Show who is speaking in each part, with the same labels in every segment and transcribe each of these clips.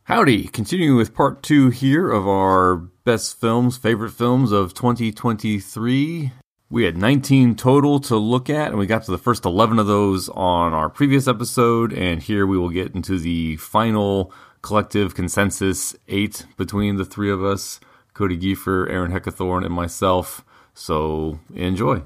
Speaker 1: Howdy! Continuing with part 2 here of our best films, favorite films of 2023. We had 19 total to look at, and we got to the first 11 of those on our previous episode, and here we will get into the final collective consensus 8 between the three of us, Cody Giefer, Aaron Heckathorn, and myself. So, enjoy.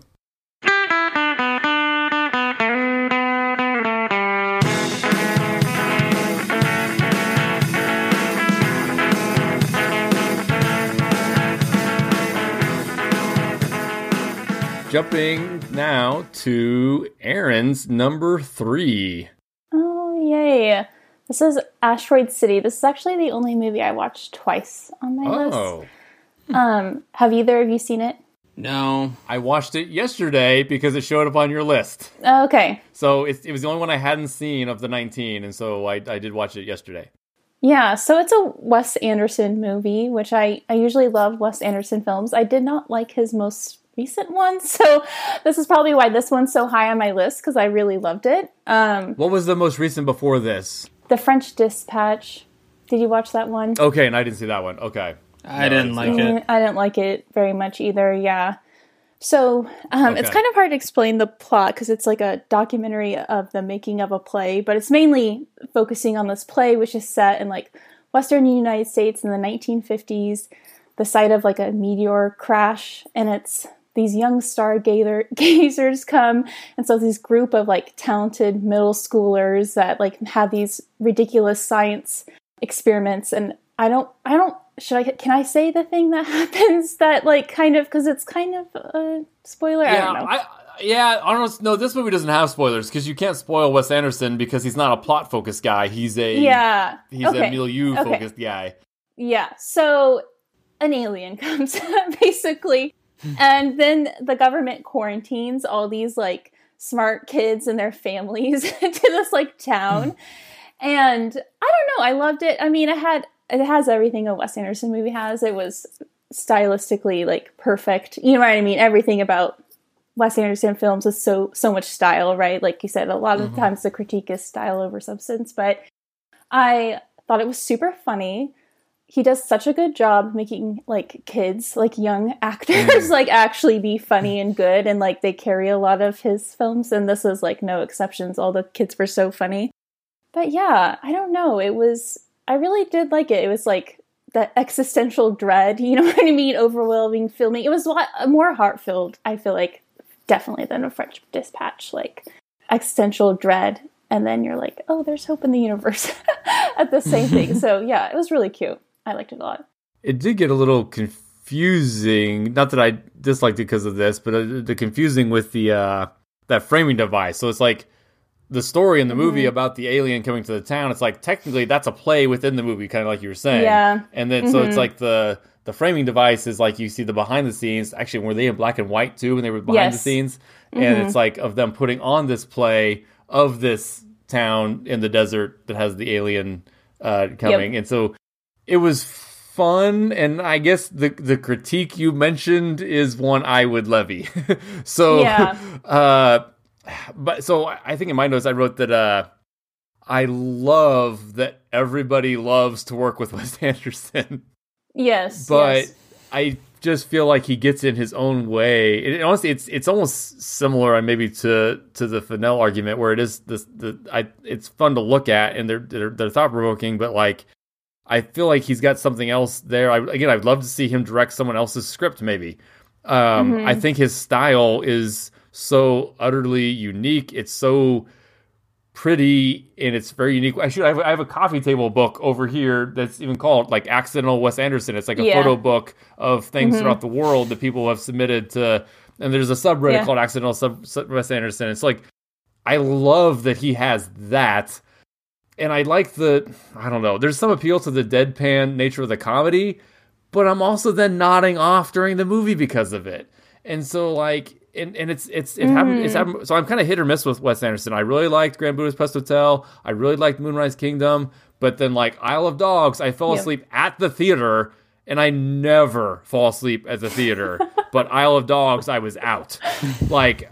Speaker 1: Jumping now to Aaron's number 3.
Speaker 2: Oh, yay. This is Asteroid City. This is actually the only movie I watched twice on my list. Have either of you seen it?
Speaker 1: No. I watched it yesterday because it showed up on your list.
Speaker 2: Oh, okay.
Speaker 1: So it was the only one I hadn't seen of the 19, and so I did watch it yesterday.
Speaker 2: Yeah, so it's a Wes Anderson movie, which I usually love Wes Anderson films. I did not like his most recent one, so this is probably why this one's so high on my list, because I really loved it.
Speaker 1: What was the most recent before this?
Speaker 2: The French Dispatch. Did you watch that one?
Speaker 1: Okay, and I didn't see that one. Okay.
Speaker 3: I didn't like it.
Speaker 2: I didn't like it very much either, yeah. So, It's kind of hard to explain the plot, because it's like a documentary of the making of a play, but it's mainly focusing on this play, which is set in like Western United States in the 1950s, the site of like a meteor crash, and it's these young stargazers come, and so this group of like talented middle schoolers that like have these ridiculous science experiments, and can I say the thing that happens that like kind of, because it's kind of a spoiler?
Speaker 1: Yeah,
Speaker 2: I don't know.
Speaker 1: I don't know. This movie doesn't have spoilers because you can't spoil Wes Anderson because he's not a plot focused guy. He's a milieu focused guy.
Speaker 2: Yeah. So an alien comes basically, and then the government quarantines all these like smart kids and their families to this like town. And I don't know, I loved it. I mean, it has everything a Wes Anderson movie has. It was stylistically like perfect. You know what I mean? Everything about Wes Anderson films is so much style, right? Like you said, a lot of the times the critique is style over substance, but I thought it was super funny. He does such a good job making like kids, like young actors, like actually be funny and good, and like they carry a lot of his films, and this is like no exceptions. All the kids were so funny. But yeah, I don't know. I really did like it. It was like that existential dread, you know what I mean? Overwhelming filming. It was a lot more heart-filled, I feel like, definitely than a French Dispatch. Like existential dread, and then you're like, oh, there's hope in the universe at the same thing. So yeah, it was really cute. I liked it a lot.
Speaker 1: It did get a little confusing. Not that I disliked it because of this, but the confusing with the that framing device. So it's like the story in the movie about the alien coming to the town. It's like technically that's a play within the movie, kind of like you were saying.
Speaker 2: Yeah.
Speaker 1: And then so it's like the framing device is like you see the behind the scenes. Actually, were they in black and white too when they were behind the scenes? And it's like of them putting on this play of this town in the desert that has the alien coming, and so. It was fun, and I guess the critique you mentioned is one I would levy. So, but so I think in my notes I wrote that I love that everybody loves to work with Wes Anderson.
Speaker 2: Yes,
Speaker 1: but I just feel like he gets in his own way. And honestly, it's almost similar, maybe to the Fennell argument, where it is it's fun to look at and they're thought provoking, but like. I feel like he's got something else there. I'd love to see him direct someone else's script, maybe. I think his style is so utterly unique. It's so pretty, and it's very unique. Actually, I have a coffee table book over here that's even called, like, Accidental Wes Anderson. It's like a photo book of things throughout the world that people have submitted to... And there's a subreddit called Accidental Wes Anderson. It's like, I love that he has that... And I like I don't know, there's some appeal to the deadpan nature of the comedy, but I'm also then nodding off during the movie because of it. And so like, and it's happened, so I'm kind of hit or miss with Wes Anderson. I really liked Grand Budapest Hotel. I really liked Moonrise Kingdom, but then like Isle of Dogs, I fell asleep at the theater, and I never fall asleep at the theater. But Isle of Dogs, I was out. Like,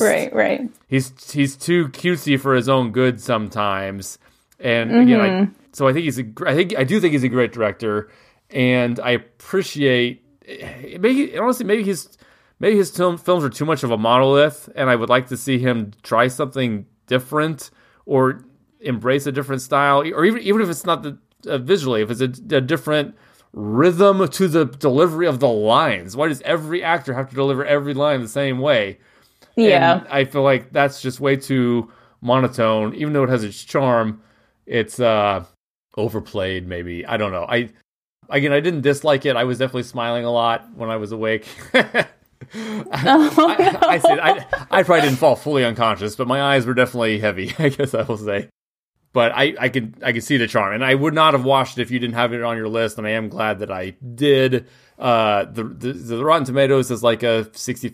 Speaker 1: right. He's too cutesy for his own good sometimes. And again, so I think I do think he's a great director, and I appreciate maybe his films are too much of a monolith, and I would like to see him try something different or embrace a different style, or even if it's not visually, if it's a different rhythm to the delivery of the lines. Why does every actor have to deliver every line the same way?
Speaker 2: Yeah.
Speaker 1: And I feel like that's just way too monotone. Even though it has its charm, it's overplayed maybe. I don't know. I didn't dislike it. I was definitely smiling a lot when I was awake. I probably didn't fall fully unconscious, but my eyes were definitely heavy, I guess I will say. But I could see the charm, and I would not have watched it if you didn't have it on your list, and I am glad that I did. The Rotten Tomatoes is like a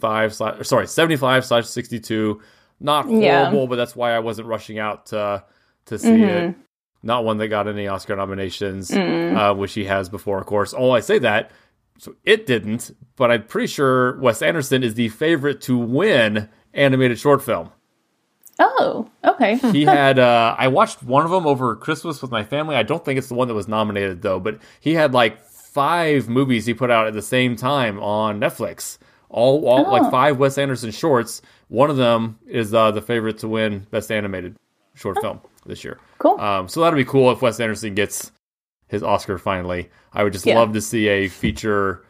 Speaker 1: 75/62, not horrible, but that's why I wasn't rushing out to see it. Not one that got any Oscar nominations, which he has before, of course. Oh, I say that, so it didn't, but I'm pretty sure Wes Anderson is the favorite to win animated short film.
Speaker 2: Oh, okay.
Speaker 1: He had, I watched one of them over Christmas with my family. I don't think it's the one that was nominated, though, but he had like 5 movies he put out at the same time on Netflix. All like 5 Wes Anderson shorts. One of them is the favorite to win Best Animated Short Film this year.
Speaker 2: Cool.
Speaker 1: So that'll be cool if Wes Anderson gets his Oscar finally. I would just love to see a feature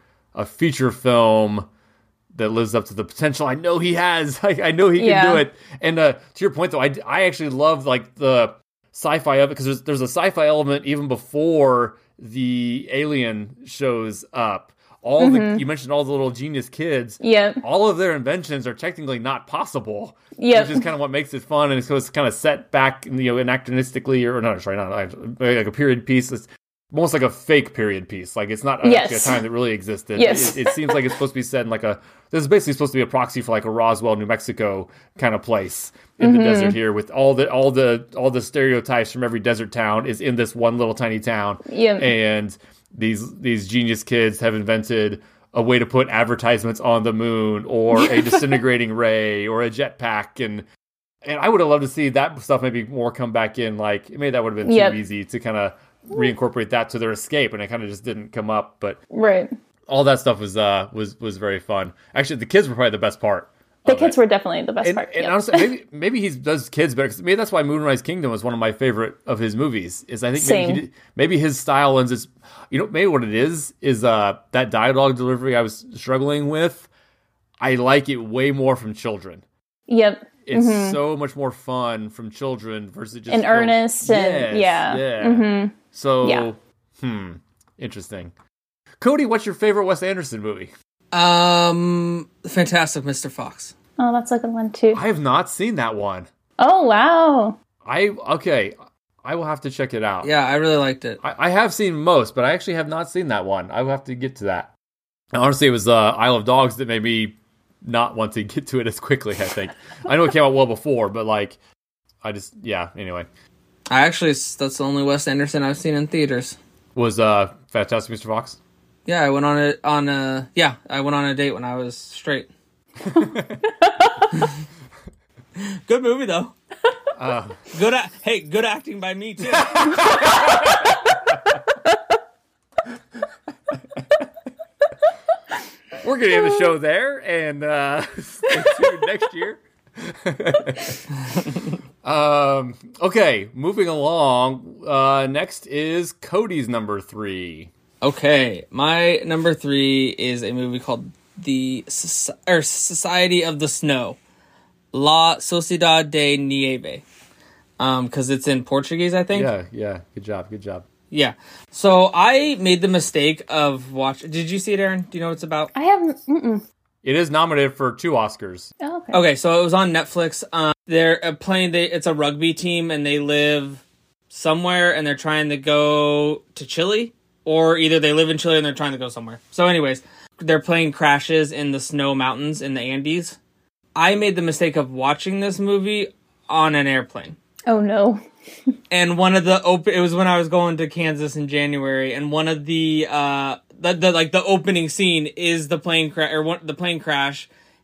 Speaker 1: film that lives up to the potential I know he has. I know he can do it. And to your point, though, I actually love like the sci-fi of it, because there's a sci-fi element even before the alien shows up. You mentioned all the little genius kids.
Speaker 2: Yeah.
Speaker 1: All of their inventions are technically not possible.
Speaker 2: Yeah.
Speaker 1: Which is kind of what makes it fun, and it's kind of set back, anachronistically, not like a period piece. It's almost like a fake period piece. Like it's not actually a time that really existed.
Speaker 2: Yes.
Speaker 1: It seems like it's supposed to be set in like this is basically supposed to be a proxy for like a Roswell, New Mexico kind of place in the desert here, with all the stereotypes from every desert town is in this one little tiny town.
Speaker 2: Yeah.
Speaker 1: And these genius kids have invented a way to put advertisements on the moon, or a disintegrating ray, or a jetpack, and I would have loved to see that stuff maybe more come back in. Like maybe that would have been too easy to kind of reincorporate that to their escape, and it kind of just didn't come up. But all that stuff was very fun. Actually, the kids were probably the best part.
Speaker 2: The kids were definitely the best part.
Speaker 1: And honestly, maybe he does kids better, because maybe that's why Moonrise Kingdom was one of my favorite of his movies. Is I think maybe his style lends its, maybe what it is that dialogue delivery I was struggling with. I like it way more from children.
Speaker 2: Yep.
Speaker 1: It's so much more fun from children versus just
Speaker 2: in earnest. And
Speaker 1: So, interesting. Cody, what's your favorite Wes Anderson movie?
Speaker 3: Fantastic Mr. Fox.
Speaker 2: Oh, that's a good one too.
Speaker 1: I have not seen that one.
Speaker 2: Oh, wow.
Speaker 1: I will have to check it out.
Speaker 3: Yeah, I really liked it.
Speaker 1: I have seen most, but I actually have not seen that one. I will have to get to that. And honestly, it was Isle of Dogs that made me not want to get to it as quickly, I think. I know it came out well before, but anyway.
Speaker 3: That's the only Wes Anderson I've seen in theaters.
Speaker 1: Was Fantastic Mr. Fox?
Speaker 3: Yeah, I went on a date when I was straight. Good movie though. Good acting by me too.
Speaker 1: We're gonna end the show there, and stay tuned next year. Okay, moving along. Next is Cody's number 3.
Speaker 3: Okay, my number 3 is a movie called the Society of the Snow, La Sociedade de Nieve, because it's in Portuguese, I think.
Speaker 1: Yeah. Good job.
Speaker 3: Yeah. So I made the mistake of watching. Did you see it, Aaron? Do you know what it's about?
Speaker 2: I haven't.
Speaker 1: It is nominated for 2 Oscars.
Speaker 2: Oh, okay.
Speaker 3: Okay, so it was on Netflix. They're playing. It's a rugby team, and they live somewhere, and they're trying to go to Chile. Or either they live in Chile and they're trying to go somewhere. So anyways, their plane crashes in the snow mountains in the Andes. I made the mistake of watching this movie on an airplane.
Speaker 2: Oh, no.
Speaker 3: And one of the it was when I was going to Kansas in January, and one of the opening scene is the plane crash,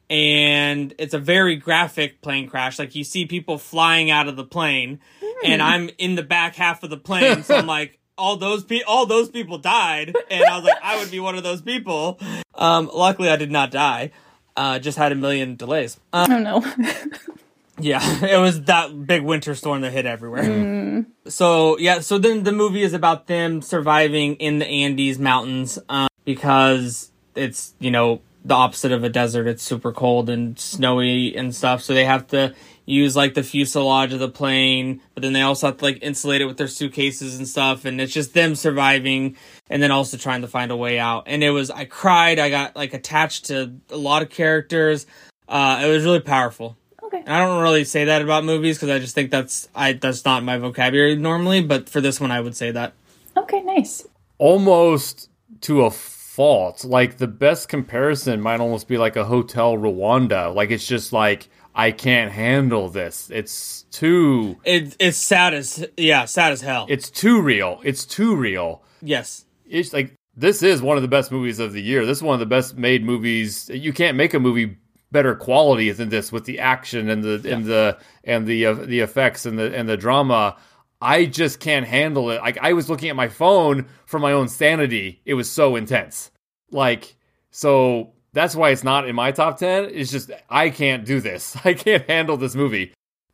Speaker 3: and it's a very graphic plane crash. Like, you see people flying out of the plane, and I'm in the back half of the plane, so I'm like, all those people died, and I was like, I would be one of those people. Luckily, I did not die. Just had a million delays.
Speaker 2: Oh no.
Speaker 3: Yeah, it was that big winter storm that hit everywhere. So then the movie is about them surviving in the Andes Mountains, because it's, the opposite of a desert. It's super cold and snowy and stuff, so they have to use, like, the fuselage of the plane, but then they also have to, like, insulate it with their suitcases and stuff, and it's just them surviving, and then also trying to find a way out. And I cried, I got, like, attached to a lot of characters. It was really powerful.
Speaker 2: Okay.
Speaker 3: And I don't really say that about movies, because I just think that's not my vocabulary normally, but for this one I would say that.
Speaker 2: Okay, nice.
Speaker 1: Almost to a fault. Like, the best comparison might almost be like a Hotel Rwanda. Like, it's just like, I can't handle this. It's too...
Speaker 3: It's sad as hell.
Speaker 1: It's too real. It's too real.
Speaker 3: Yes.
Speaker 1: It's like, this is one of the best movies of the year. This is one of the best made movies. You can't make a movie better quality than this, with the action and the effects and the drama. I just can't handle it. Like, I was looking at my phone for my own sanity. It was so intense. Like, so that's why it's not in my top 10. It's just, I can't do this. I can't handle this movie.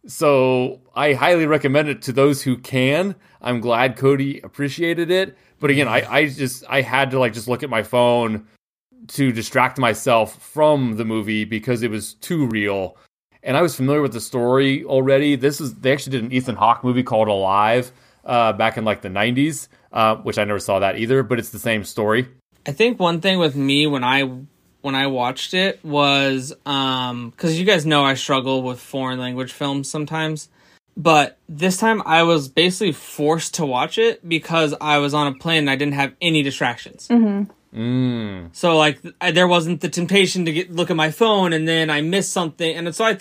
Speaker 1: So I highly recommend it to those who can. I'm glad Cody appreciated it. But again, I had to, like, just look at my phone to distract myself from the movie because it was too real. And I was familiar with the story already. They actually did an Ethan Hawke movie called Alive back in, like, the 90s, which I never saw that either, but it's the same story.
Speaker 3: I think one thing with me when I watched it was, because you guys know I struggle with foreign language films sometimes, but this time I was basically forced to watch it because I was on a plane and I didn't have any distractions.
Speaker 2: Mm-hmm.
Speaker 3: So, like, there wasn't the temptation to look at my phone and then I missed something, and so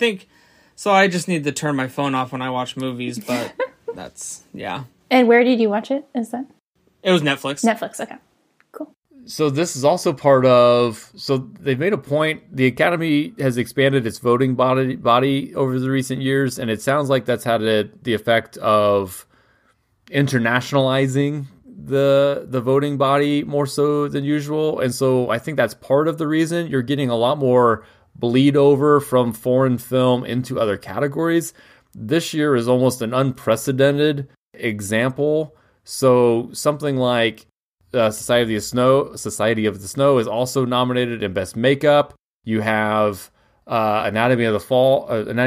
Speaker 3: I just need to turn my phone off when I watch movies, but that's, yeah.
Speaker 2: And where did you watch it? Is that?
Speaker 3: It was Netflix.
Speaker 2: Netflix, okay. Cool.
Speaker 1: So this is also part of... So they've made a point. The Academy has expanded its voting body over the recent years, and it sounds like that's had the effect of internationalizing the voting body more so than usual. And so I think that's part of the reason you're getting a lot more bleed over from foreign film into other categories. This year is almost an unprecedented example. So something like Society of the Snow is also nominated in Best Makeup. You have Anatomy of a Fall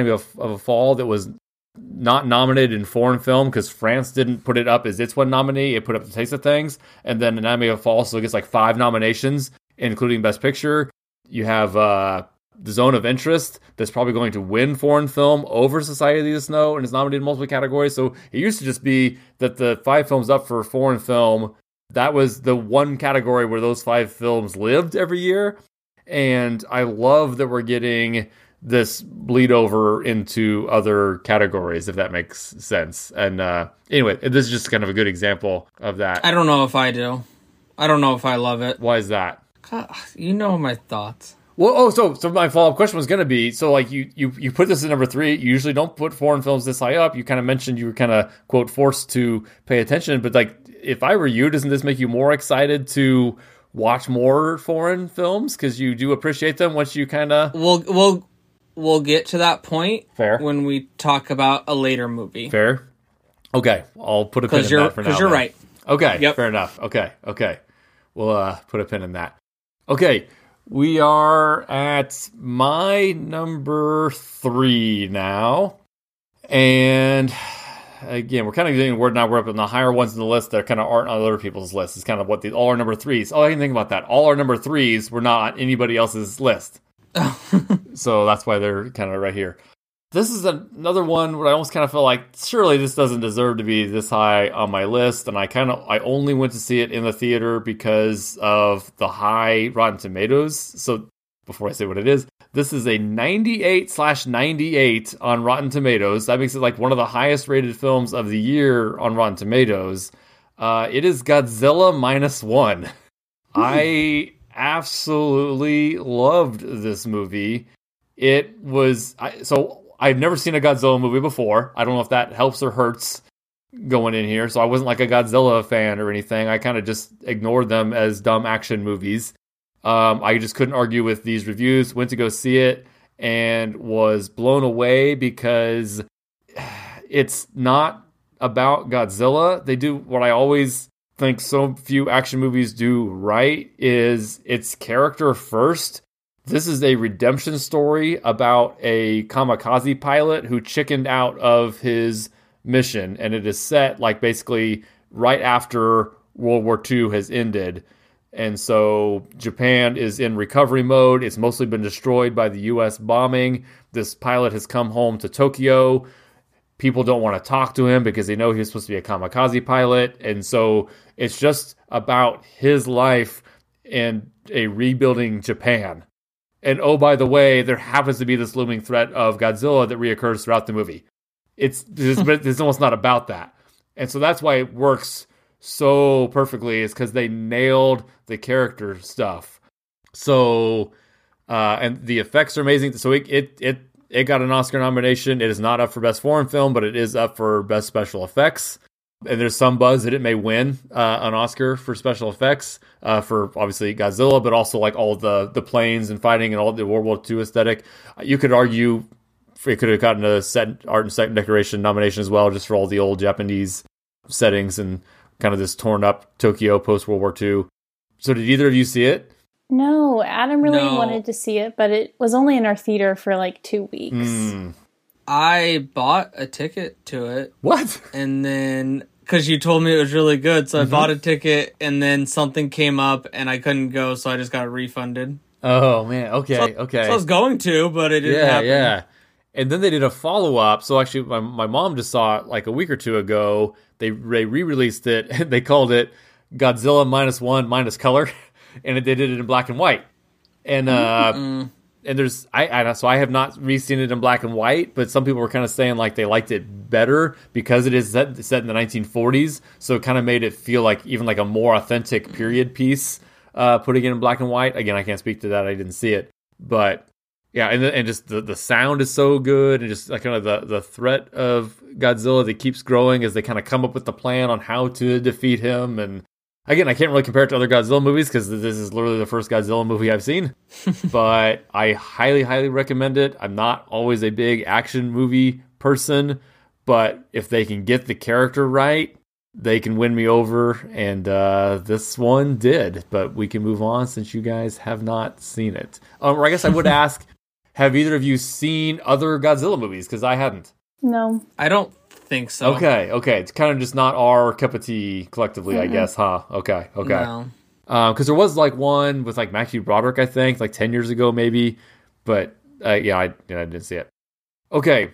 Speaker 1: that was not nominated in foreign film because France didn't put it up as its one nominee. It put up The Taste of Things. And then Anatomy of a Fall also gets like 5 nominations, including Best Picture. You have The Zone of Interest that's probably going to win foreign film over Society of the Snow and is nominated in multiple categories. So it used to just be that the 5 films up for foreign film, that was the one category where those 5 films lived every year. And I love that we're getting this bleed over into other categories, if that makes sense. And anyway, this is just kind of a good example of that.
Speaker 3: I don't know if I do. I don't know if I love it.
Speaker 1: Why is that?
Speaker 3: God, you know my thoughts.
Speaker 1: Well, so my follow-up question was going to be, so like you put this at number 3. You usually don't put foreign films this high up. You kind of mentioned you were kind of, quote, forced to pay attention. But like, if I were you, doesn't this make you more excited to watch more foreign films? Because you do appreciate them once you kind of...
Speaker 3: We'll get to that point.
Speaker 1: Fair.
Speaker 3: When we talk about a later movie.
Speaker 1: Fair. Okay, I'll put a pin in that for now.
Speaker 3: Because you're right.
Speaker 1: Okay,
Speaker 3: yep.
Speaker 1: Fair enough. Okay. We'll put a pin in that. Okay, we are at my number 3 now. And again, we're kind of getting word now. We're up in the higher ones in the list that kind of aren't on other people's lists. It's kind of what all our number 3s. Oh, I didn't think about that. All our number 3s were not on anybody else's list. So that's why they're kind of right here. This is another one where I almost kind of feel like surely this doesn't deserve to be this high on my list, and I only went to see it in the theater because of the high Rotten Tomatoes. So before I say what it is, this is a 98/98 on Rotten Tomatoes. That makes it like one of the highest rated films of the year on Rotten Tomatoes. It is Godzilla -1. I absolutely loved this movie. It was so I've never seen a Godzilla movie before. I don't know if that helps or hurts going in here. So I wasn't like a Godzilla fan or anything. I kind of just ignored them as dumb action movies. I just couldn't argue with these reviews. Went to go see it and was blown away because it's not about Godzilla. They do what I always think so few action movies do right, is it's character first. This is a redemption story about a kamikaze pilot who chickened out of his mission, and it is set like basically right after World War II has ended. And so Japan is in recovery mode. It's mostly been destroyed by the US bombing. This pilot has come home to Tokyo. People don't want to talk to him because they know he was supposed to be a kamikaze pilot. And so it's just about his life and a rebuilding Japan. And oh, by the way, there happens to be this looming threat of Godzilla that reoccurs throughout the movie. It's almost not about that. And so that's why it works so perfectly, is because they nailed the character stuff. So, and the effects are amazing. So it got an Oscar nomination. It is not up for Best Foreign Film, but it is up for Best Special Effects. And there's some buzz that it may win an Oscar for special effects for obviously Godzilla, but also like all the planes and fighting and all the World War II aesthetic. You could argue it could have gotten a set art and set decoration nomination as well, just for all the old Japanese settings and kind of this torn up Tokyo post World War II. So did either of you see it?
Speaker 2: No, Adam really wanted to see it, but it was only in our theater for like 2 weeks.
Speaker 3: I bought a ticket to it.
Speaker 1: What?
Speaker 3: And then, because you told me it was really good, so I bought a ticket, and then something came up, and I couldn't go, so I just got refunded.
Speaker 1: Oh, man. Okay, okay.
Speaker 3: So I was going to, but it didn't happen.
Speaker 1: Yeah. And then they did a follow-up. So actually, my mom just saw it like a week or two ago. They re-released it, and they called it Godzilla -1 minus color, and they did it in black and white. And and there's so I have not re-seen it in black and white, but some people were kind of saying like they liked it better because it is set in the 1940s, so it kind of made it feel like even like a more authentic period piece. Putting it in black and white. Again, I can't speak to that. I didn't see it, but yeah, and just the sound is so good, and just like kind of the threat of Godzilla that keeps growing as they kind of come up with the plan on how to defeat him. And again, I can't really compare it to other Godzilla movies because this is literally the first Godzilla movie I've seen. But I highly, highly recommend it. I'm not always a big action movie person, but if they can get the character right, they can win me over. And this one did. But we can move on since you guys have not seen it. Or I guess I would ask, have either of you seen other Godzilla movies? Because I hadn't.
Speaker 2: No.
Speaker 3: I don't think so.
Speaker 1: Okay. It's kind of just not our cup of tea collectively, I guess, huh? Okay.
Speaker 3: No.
Speaker 1: Because there was like one with like Matthew Broderick, I think, like 10 years ago maybe. But I didn't see it. Okay.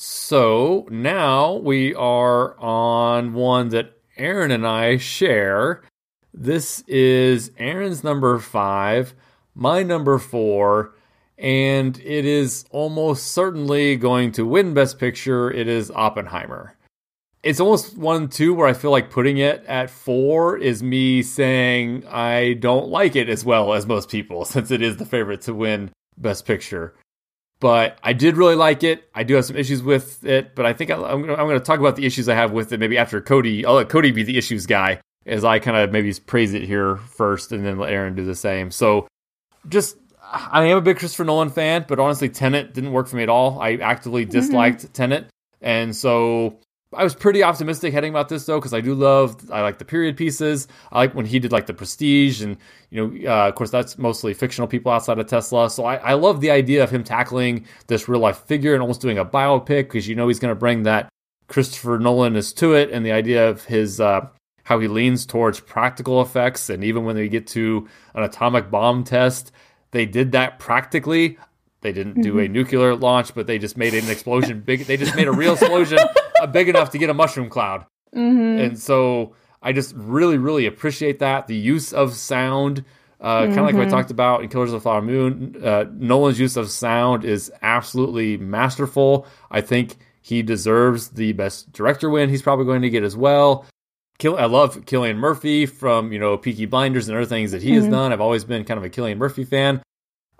Speaker 1: So now we are on one that Aaron and I share. This is Aaron's number 5, my number 4. And it is almost certainly going to win Best Picture. It is Oppenheimer. It's almost 1-2 where I feel like putting it at 4 is me saying I don't like it as well as most people, since it is the favorite to win Best Picture. But I did really like it. I do have some issues with it, but I think I'm going to talk about the issues I have with it maybe after Cody. I'll let Cody be the issues guy as I kind of maybe praise it here first and then let Aaron do the same. So just... I am a big Christopher Nolan fan, but honestly, Tenet didn't work for me at all. I actively disliked Tenet. And so I was pretty optimistic heading about this, though, because I like the period pieces. I like when he did like The Prestige, and, of course, that's mostly fictional people outside of Tesla. So I love the idea of him tackling this real life figure and almost doing a biopic, because he's going to bring that Christopher Nolan-ness to it, and the idea of his, how he leans towards practical effects. And even when they get to an atomic bomb test, they did that practically. They didn't do a nuclear launch, but they just made an explosion big. They just made a real explosion big enough to get a mushroom cloud. And so I just really, really appreciate that. The use of sound, kind of like what I talked about in Killers of the Flower Moon, Nolan's use of sound is absolutely masterful. I think he deserves the Best Director win. He's probably going to get as well. I love Cillian Murphy from, Peaky Blinders and other things that he has done. I've always been kind of a Cillian Murphy fan.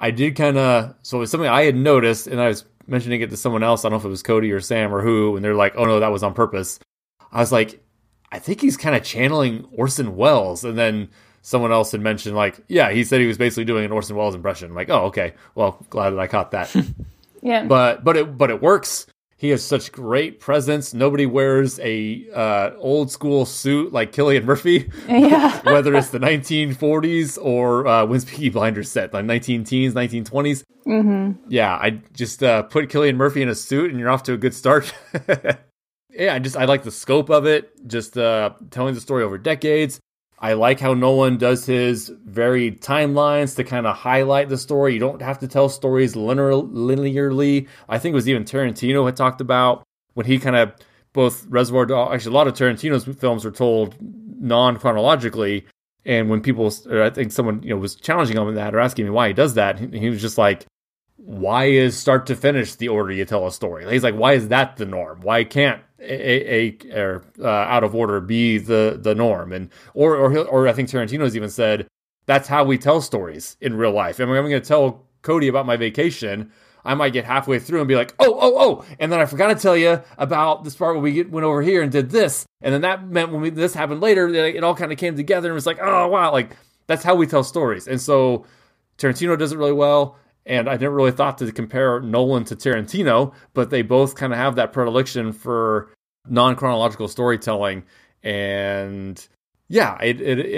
Speaker 1: I did kind of, so it was something I had noticed, and I was mentioning it to someone else. I don't know if it was Cody or Sam or who, and they're like, oh no, that was on purpose. I was like, I think he's kind of channeling Orson Welles. And then someone else had mentioned, like, yeah, he said he was basically doing an Orson Welles impression. I'm like, oh, okay. Well, glad that I caught that.
Speaker 2: Yeah.
Speaker 1: But it works. He has such great presence. Nobody wears a old school suit like Cillian Murphy.
Speaker 2: Yeah.
Speaker 1: Whether it's the 1940s or when's Peaky Blinders set, like 19-teens, 1920s.
Speaker 2: Mm-hmm.
Speaker 1: Yeah, I just put Cillian Murphy in a suit and you're off to a good start. Yeah, I like the scope of it. Just telling the story over decades. I like how Nolan does his varied timelines to kind of highlight the story. You don't have to tell stories linearly. I think it was even Tarantino had talked about when he kind of, both Reservoir Dogs, actually a lot of Tarantino's films are told non-chronologically. And when people, or I think someone was challenging him on that or asking me why he does that, he was just like, why is start to finish the order you tell a story? He's like, why is that the norm? Why can't out of order be the norm? And or I think Tarantino's even said that's how we tell stories in real life. I mean, I'm going to tell Cody about my vacation. I might get halfway through and be like, oh, and then I forgot to tell you about this part where we went over here and did this, and then that meant when this happened later, it all kind of came together and it was like, oh wow, like that's how we tell stories. And so Tarantino does it really well. And I never really thought to compare Nolan to Tarantino, but they both kind of have that predilection for non-chronological storytelling. And yeah, it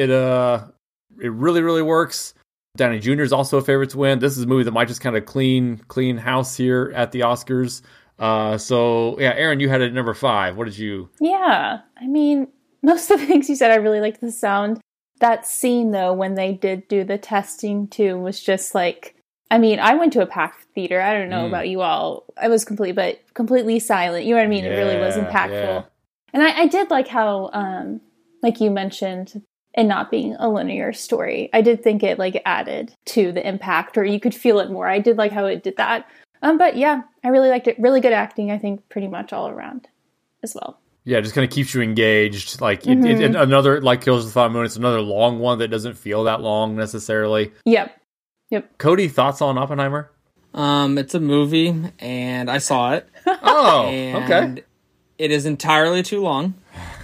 Speaker 1: really, really works. Downey Jr. is also a favorite to win. This is a movie that might just kind of clean house here at the Oscars. So yeah, Aaron, you had it at number 5. What did you?
Speaker 2: Yeah, I mean, most of the things you said, I really liked the sound. That scene though, when they did do the testing too, was just like, I mean, I went to a packed theater. I don't know about you all. I was completely silent. You know what I mean? It really was impactful. Yeah. And I did like how, like you mentioned, it not being a linear story. I did think it like added to the impact, or you could feel it more. I did like how it did that. But yeah, I really liked it. Really good acting, I think, pretty much all around as well.
Speaker 1: Yeah, it just kind of keeps you engaged. Like another, like Kills of the Flower Moon, it's another long one that doesn't feel that long necessarily.
Speaker 2: Yep.
Speaker 1: Cody, thoughts on Oppenheimer?
Speaker 3: It's a movie, and I saw it.
Speaker 1: Oh,
Speaker 3: and
Speaker 1: okay.
Speaker 3: It is entirely too long.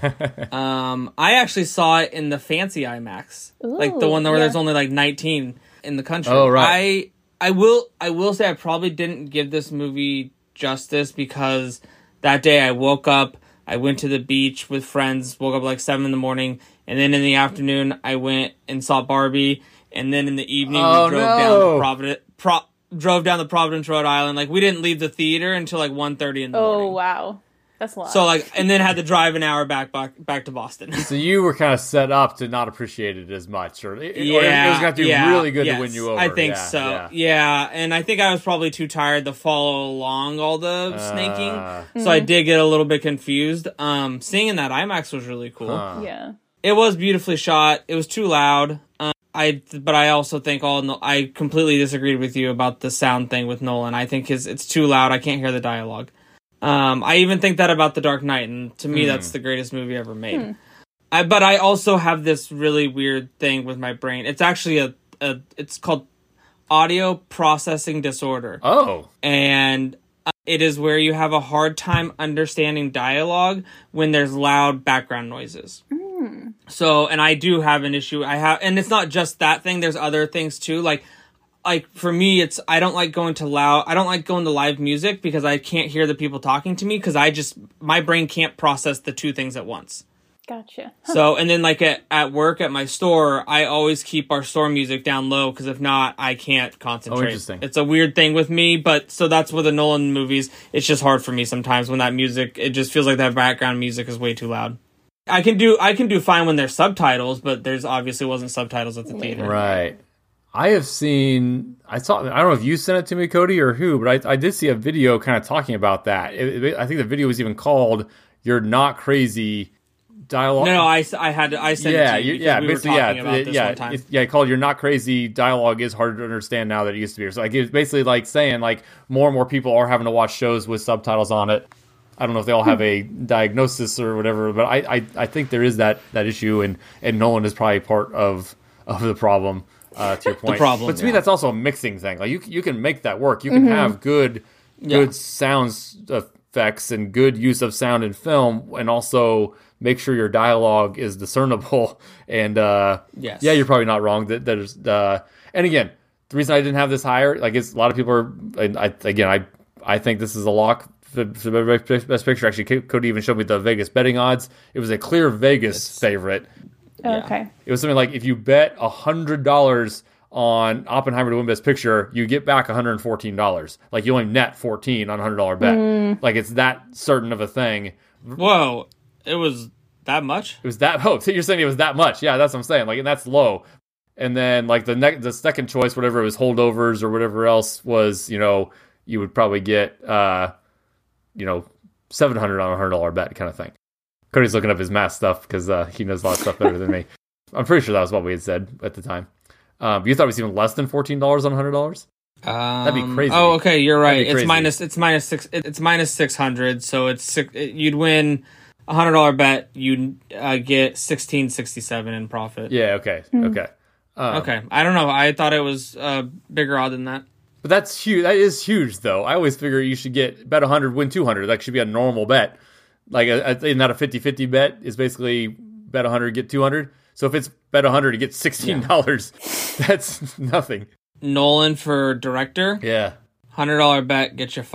Speaker 3: I actually saw it in the fancy IMAX, like the one where there's only like 19 in the country.
Speaker 1: Oh, right.
Speaker 3: I will say I probably didn't give this movie justice because that day I woke up, I went to the beach with friends, woke up like 7 a.m, and then in the afternoon I went and saw Barbie. And then in the evening, we drove down to Providence, Rhode Island. Like, we didn't leave the theater until like 1:30 in the morning.
Speaker 2: Oh, wow. That's a lot.
Speaker 3: So, like, and then had to drive an hour back to Boston.
Speaker 1: So you were kind of set up to not appreciate it as much. Or it was going to be really good to win you over.
Speaker 3: I think so. Yeah. And I think I was probably too tired to follow along all the snaking. So I did get a little bit confused. Seeing in that IMAX was really cool.
Speaker 2: Yeah.
Speaker 3: It was beautifully shot. It was too loud. But I also think I completely disagreed with you about the sound thing with Nolan. I think it's too loud. I can't hear the dialogue. I even think that about The Dark Knight, and to me, that's the greatest movie ever made. But I also have this really weird thing with my brain. It's actually it's called audio processing disorder.
Speaker 1: Oh,
Speaker 3: and it is where you have a hard time understanding dialogue when there's loud background noises. So, and I do have an issue. And it's not just that thing. There's other things too. Like for me, I don't like going to live music because I can't hear the people talking to me because my brain can't process the two things at once.
Speaker 2: Gotcha.
Speaker 3: So, and then like at work at my store, I always keep our store music down low because if not, I can't concentrate.
Speaker 1: Oh, interesting. It's
Speaker 3: a weird thing with me, but so that's with the Nolan movies. It's just hard for me sometimes when that music, it just feels like that background music is way too loud. I can do fine when there's subtitles, but there's obviously wasn't subtitles at the theater.
Speaker 1: Right. I don't know if you sent it to me, Cody, or who, but I did see a video kind of talking about that. I think the video was even called "You're Not Crazy" dialogue.
Speaker 3: No, I sent it to you because we were talking about this one time.
Speaker 1: It's called "You're Not Crazy" dialogue is harder to understand now than it used to be. So like it's basically like saying like more and more people are having to watch shows with subtitles on it. I don't know if they all have a diagnosis or whatever, but I think there is that issue, and Nolan is probably part of the problem. To your point,
Speaker 3: problem,
Speaker 1: but to me, that's also a mixing thing. Like you can make that work. You can have good sounds effects and good use of sound in film, and also make sure your dialogue is discernible. And you're probably not wrong. That there's and again, the reason I didn't have this higher, like, it's a lot of people are. I think this is a lock for the best picture. Actually, Cody even showed me the Vegas betting odds. It was a clear Vegas favorite.
Speaker 2: Okay.
Speaker 1: It was something like, if you bet $100 on Oppenheimer to win Best Picture, you get back $114. Like, you only net 14 on a $100 bet. Like, it's that certain of a thing.
Speaker 3: Whoa, it was that much?
Speaker 1: It was that. Oh, so you're saying it was that much? Yeah, that's what I'm saying. Like, and that's low. And then, like, the second choice, whatever it was, holdovers or whatever else was, you would probably get, $700 on a $100 bet kind of thing. Cody's looking up his math stuff because he knows a lot of stuff better than me. I'm pretty sure that was what we had said at the time. You thought it was even less than $14 on $100? That'd be crazy.
Speaker 3: Oh, okay, you're right. It's minus 600. So you'd win $100 bet. You'd get $16.67 in profit.
Speaker 1: Yeah. Okay. Okay.
Speaker 3: Okay. I don't know. I thought it was bigger odd than that.
Speaker 1: But that's huge. That is huge, though. I always figure you should bet 100, win 200. That should be a normal bet. Like, not a 50-50 bet is basically bet 100, get 200. So if it's bet 100 to get $16, that's nothing.
Speaker 3: Nolan for director.
Speaker 1: Yeah.
Speaker 3: $100 bet gets you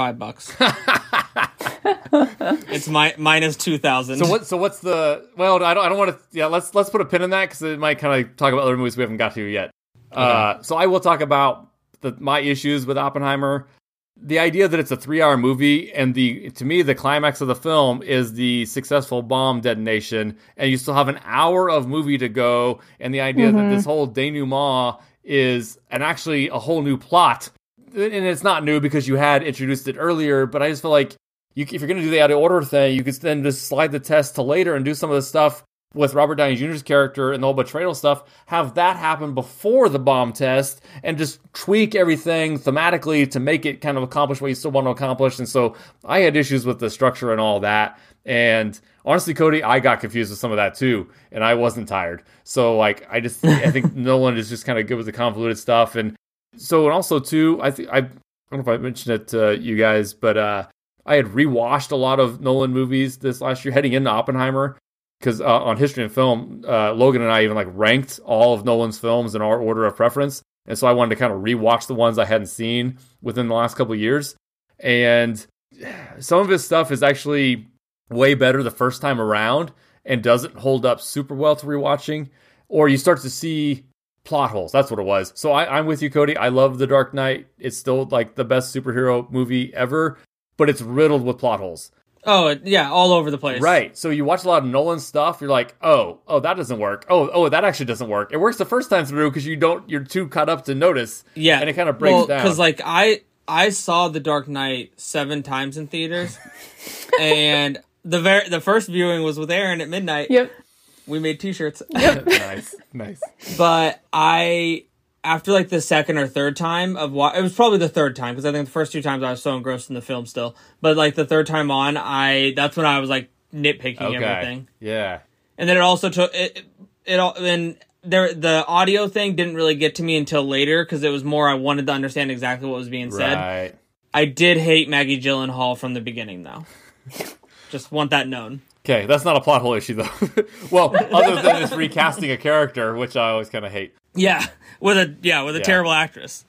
Speaker 3: $5. It's minus 2,000.
Speaker 1: So what's the? Well, I don't want to. Yeah, let's put a pin in that because it might kind of talk about other movies we haven't got to yet. Okay. So I will talk about my issues with Oppenheimer. The idea that it's a 3-hour movie, and to me, the climax of the film is the successful bomb detonation, and you still have an hour of movie to go, and the idea that this whole denouement is actually a whole new plot. And it's not new because you had introduced it earlier, but I just feel like if you're going to do the out-of-order thing, you could then just slide the test to later and do some of the stuff with Robert Downey Jr.'s character and the whole betrayal stuff, have that happen before the bomb test, and just tweak everything thematically to make it kind of accomplish what you still want to accomplish. And so I had issues with the structure and all that. And honestly, Cody, I got confused with some of that too, and I wasn't tired. So, like, I think Nolan is just kind of good with the convoluted stuff. And so, and also too, I don't know if I mentioned it to you guys, but I had rewatched a lot of Nolan movies this last year heading into Oppenheimer. Because on History and Film, Logan and I even ranked all of Nolan's films in our order of preference. And so I wanted to kind of rewatch the ones I hadn't seen within the last couple of years. And some of his stuff is actually way better the first time around and doesn't hold up super well to rewatching. Or you start to see plot holes. That's what it was. So I'm with you, Cody. I love The Dark Knight. It's still the best superhero movie ever, but it's riddled with plot holes.
Speaker 3: Oh, yeah, all over the place.
Speaker 1: Right. So you watch a lot of Nolan stuff, you're like, oh, that doesn't work. Oh, that actually doesn't work. It works the first time through because you're too caught up to notice.
Speaker 3: Yeah.
Speaker 1: And it kind of breaks down.
Speaker 3: Because, I saw The Dark Knight 7 times in theaters. And the first viewing was with Aaron at midnight.
Speaker 2: Yep.
Speaker 3: We made t-shirts.
Speaker 2: Yep.
Speaker 1: Nice.
Speaker 3: But after the second or third time it was probably the third time, because I think the first 2 times I was so engrossed in the film still. But the third time on, that's when I was nitpicking everything.
Speaker 1: Yeah.
Speaker 3: And then it also took the audio thing didn't really get to me until later, because it was more I wanted to understand exactly what was being said.
Speaker 1: Right.
Speaker 3: I did hate Maggie Gyllenhaal from the beginning, though. Just want that known.
Speaker 1: Okay, that's not a plot hole issue though. Well, other than just recasting a character, which I always kind of hate.
Speaker 3: Yeah, with a terrible actress.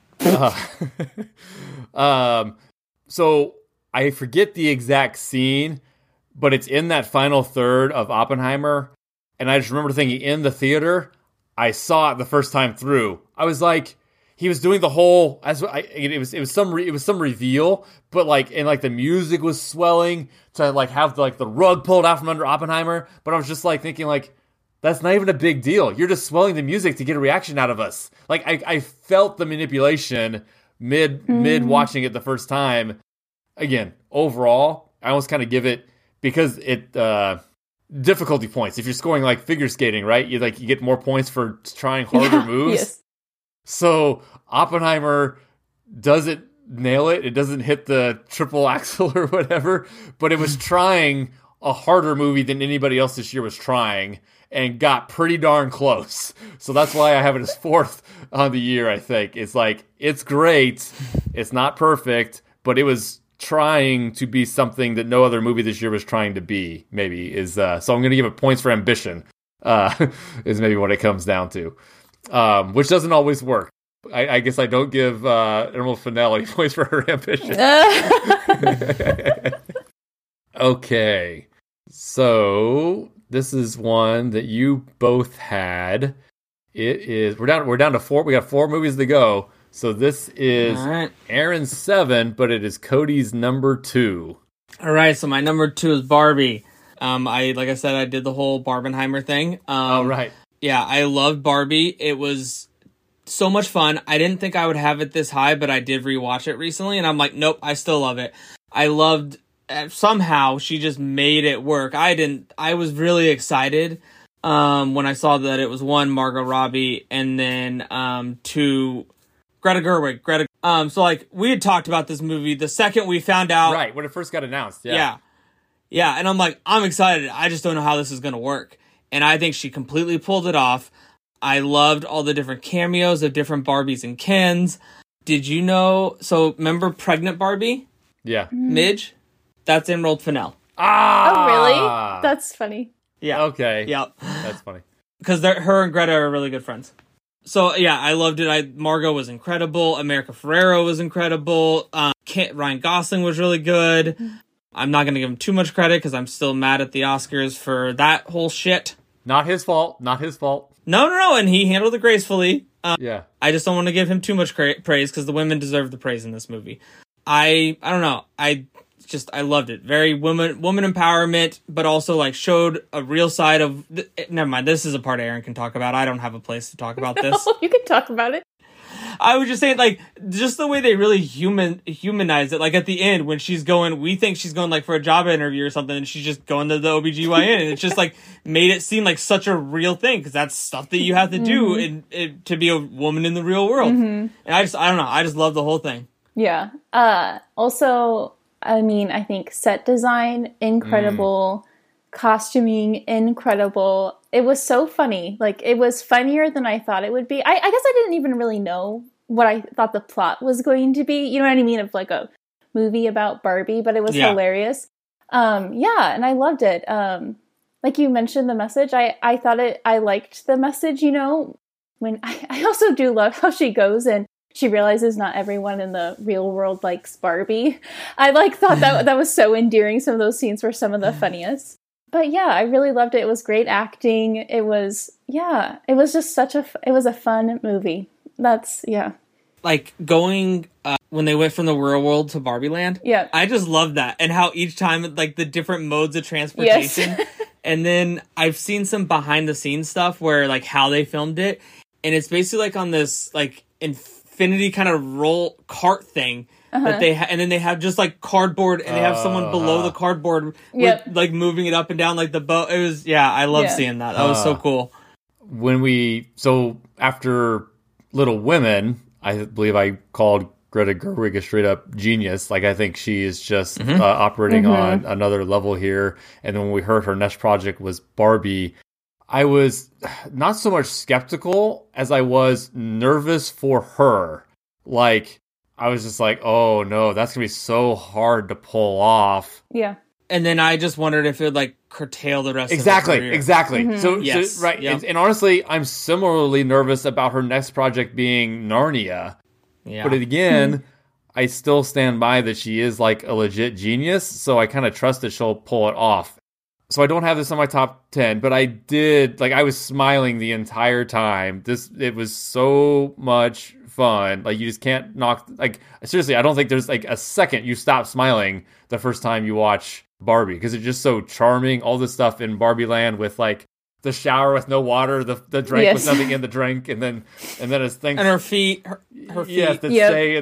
Speaker 1: So I forget the exact scene, but it's in that final third of Oppenheimer, and I just remember thinking in the theater, I saw it the first time through. I was like, he was doing the whole it was some reveal, but the music was swelling to have the rug pulled out from under Oppenheimer, but I was just thinking that's not even a big deal. You're just swelling the music to get a reaction out of us. I felt the manipulation mid watching it the first time. Again, overall, I almost kind of give it, because it difficulty points. If you're scoring figure skating, right? You get more points for trying harder moves.
Speaker 2: Yes.
Speaker 1: So Oppenheimer doesn't nail it. It doesn't hit the triple axle or whatever, but it was trying a harder movie than anybody else this year was trying. and got pretty darn close. So that's why I have it as fourth on the year, I think. It's like, it's great. It's not perfect, but it was trying to be something that no other movie this year was trying to be, maybe. So I'm going to give it points for ambition, is maybe what it comes down to, which doesn't always work. I guess I don't give Emerald Fennell any points for her ambition. Okay, so this is one that you both had. It is we're down to 4. We got 4 movies to go. So this is Aaron's 7, but it is Cody's number 2.
Speaker 3: All right, so my number 2 is Barbie. Like I said, I did the whole Barbenheimer thing.
Speaker 1: Right.
Speaker 3: Yeah, I loved Barbie. It was so much fun. I didn't think I would have it this high, but I did rewatch it recently, and I'm like, nope, I still love it. I loved, somehow she just made it work. I was really excited when I saw that it was 1, Margot Robbie, and then 2, Greta Gerwig. So like, we had talked about this movie the second we found out.
Speaker 1: Right, when it first got announced.
Speaker 3: Yeah, and I'm like, I'm excited. I just don't know how this is going to work. And I think she completely pulled it off. I loved all the different cameos of different Barbies and Kens. Did you know? So remember Pregnant Barbie?
Speaker 1: Yeah.
Speaker 3: Midge? That's Emerald Fennell.
Speaker 2: Oh, really? That's funny.
Speaker 3: Yeah.
Speaker 1: Okay.
Speaker 3: Yep.
Speaker 1: That's funny.
Speaker 3: Because her and Greta are really good friends. So yeah, I loved it. Margot was incredible. America Ferrero was incredible. Ryan Gosling was really good. I'm not going to give him too much credit because I'm still mad at the Oscars for that whole shit.
Speaker 1: Not his fault.
Speaker 3: No, and he handled it gracefully.
Speaker 1: Yeah.
Speaker 3: I just don't want to give him too much praise because the women deserve the praise in this movie. I don't know. I loved it. Very woman empowerment, but also like showed a real side of. Never mind. This is a part Aaron can talk about. I don't have a place to talk about this.
Speaker 2: You can talk about it.
Speaker 3: I was just saying, like, just the way they really humanize it. Like, at the end, when we think she's going, like, for a job interview or something, and she's just going to the OBGYN, and it's just, like, made it seem like such a real thing, because that's stuff that you have to do to be a woman in the real world. And I don't know, I just love the whole thing.
Speaker 2: Yeah. Also, I mean, I think set design, incredible. Costuming, incredible. It was so funny. Like, it was funnier than I thought it would be. I guess I didn't even really know what I thought the plot was going to be. You know what I mean? Of like a movie about Barbie, but it was hilarious. And I loved it. Like you mentioned the message. I liked the message, you know, when I also do love how she goes and she realizes not everyone in the real world likes Barbie. I thought that was so endearing. Some of those scenes were some of the funniest. But yeah, I really loved it. It was great acting. It was just it was a fun movie. Like
Speaker 3: going, when they went from the real world to Barbie Land.
Speaker 2: Yeah.
Speaker 3: I just love that. And how each time, like, the different modes of transportation. Yes. And then I've seen some behind the scenes stuff where, like, how they filmed it. And it's basically like on this, like, infinity kind of roll cart thing. That they and then they have just like cardboard, and they have someone below the cardboard with like moving it up and down like the boat. It was I love seeing that. That was so cool.
Speaker 1: So after Little Women, I believe I called Greta Gerwig a straight up genius. Like, I think she is just operating on another level here. And then when we heard her next project was Barbie, I was not so much skeptical as I was nervous for her. Like, I was just like, oh no, that's going to be so hard to pull off.
Speaker 2: Yeah.
Speaker 3: And then I just wondered if it would like curtail the rest of her career.
Speaker 1: Exactly.
Speaker 3: Mm-hmm.
Speaker 1: So right. Yep. And honestly, I'm similarly nervous about her next project being Narnia. Yeah. But again, I still stand by that she is like a legit genius. So I kind of trust that she'll pull it off. So I don't have this on my top 10, but I did, like, I was smiling the entire time. It was so much fun. Like, you just can't knock, like, seriously, I don't think there's like a second you stop smiling the first time you watch Barbie, because it's just so charming. All this stuff in Barbie Land with like the shower with no water, the drink with nothing in the drink, and then as things,
Speaker 3: and her feet, her feet,
Speaker 1: yes, that stay,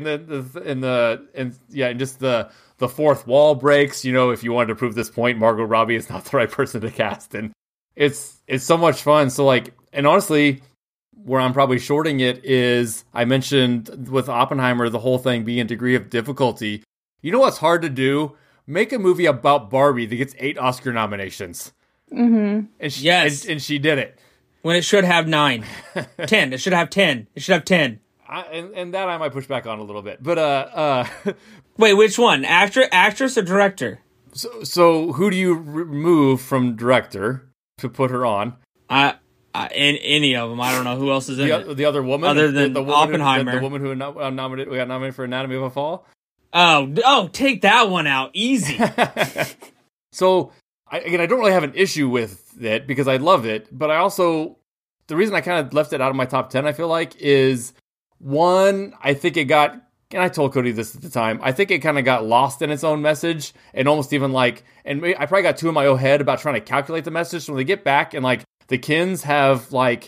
Speaker 1: and just the fourth wall breaks. You know, if you wanted to prove this point, Margot Robbie is not the right person to cast, and it's so much fun. So like, and honestly, where I'm probably shorting it is, I mentioned with Oppenheimer, the whole thing being a degree of difficulty. You know what's hard to do? Make a movie about Barbie that gets 8 Oscar nominations.
Speaker 2: Mm-hmm.
Speaker 1: And she did it.
Speaker 3: When it should have 9. 10. It should have 10. It should have 10.
Speaker 1: And that I might push back on a little bit. But
Speaker 3: wait, which one? Actress or director?
Speaker 1: So who do you remove from director to put her on?
Speaker 3: In any of them. I don't know who else is in it.
Speaker 1: The other woman,
Speaker 3: other than
Speaker 1: the
Speaker 3: Oppenheimer,
Speaker 1: the woman who got nominated for Anatomy of a Fall.
Speaker 3: Oh, take that one out, easy.
Speaker 1: So I don't really have an issue with it because I love it, but I also, the reason I kind of left it out of my top 10, I feel like, is one, I think it got, and I told Cody this at the time, I think it kind of got lost in its own message and almost even like, and I probably got too in my own head about trying to calculate the message. So when they get back and like the Kins have like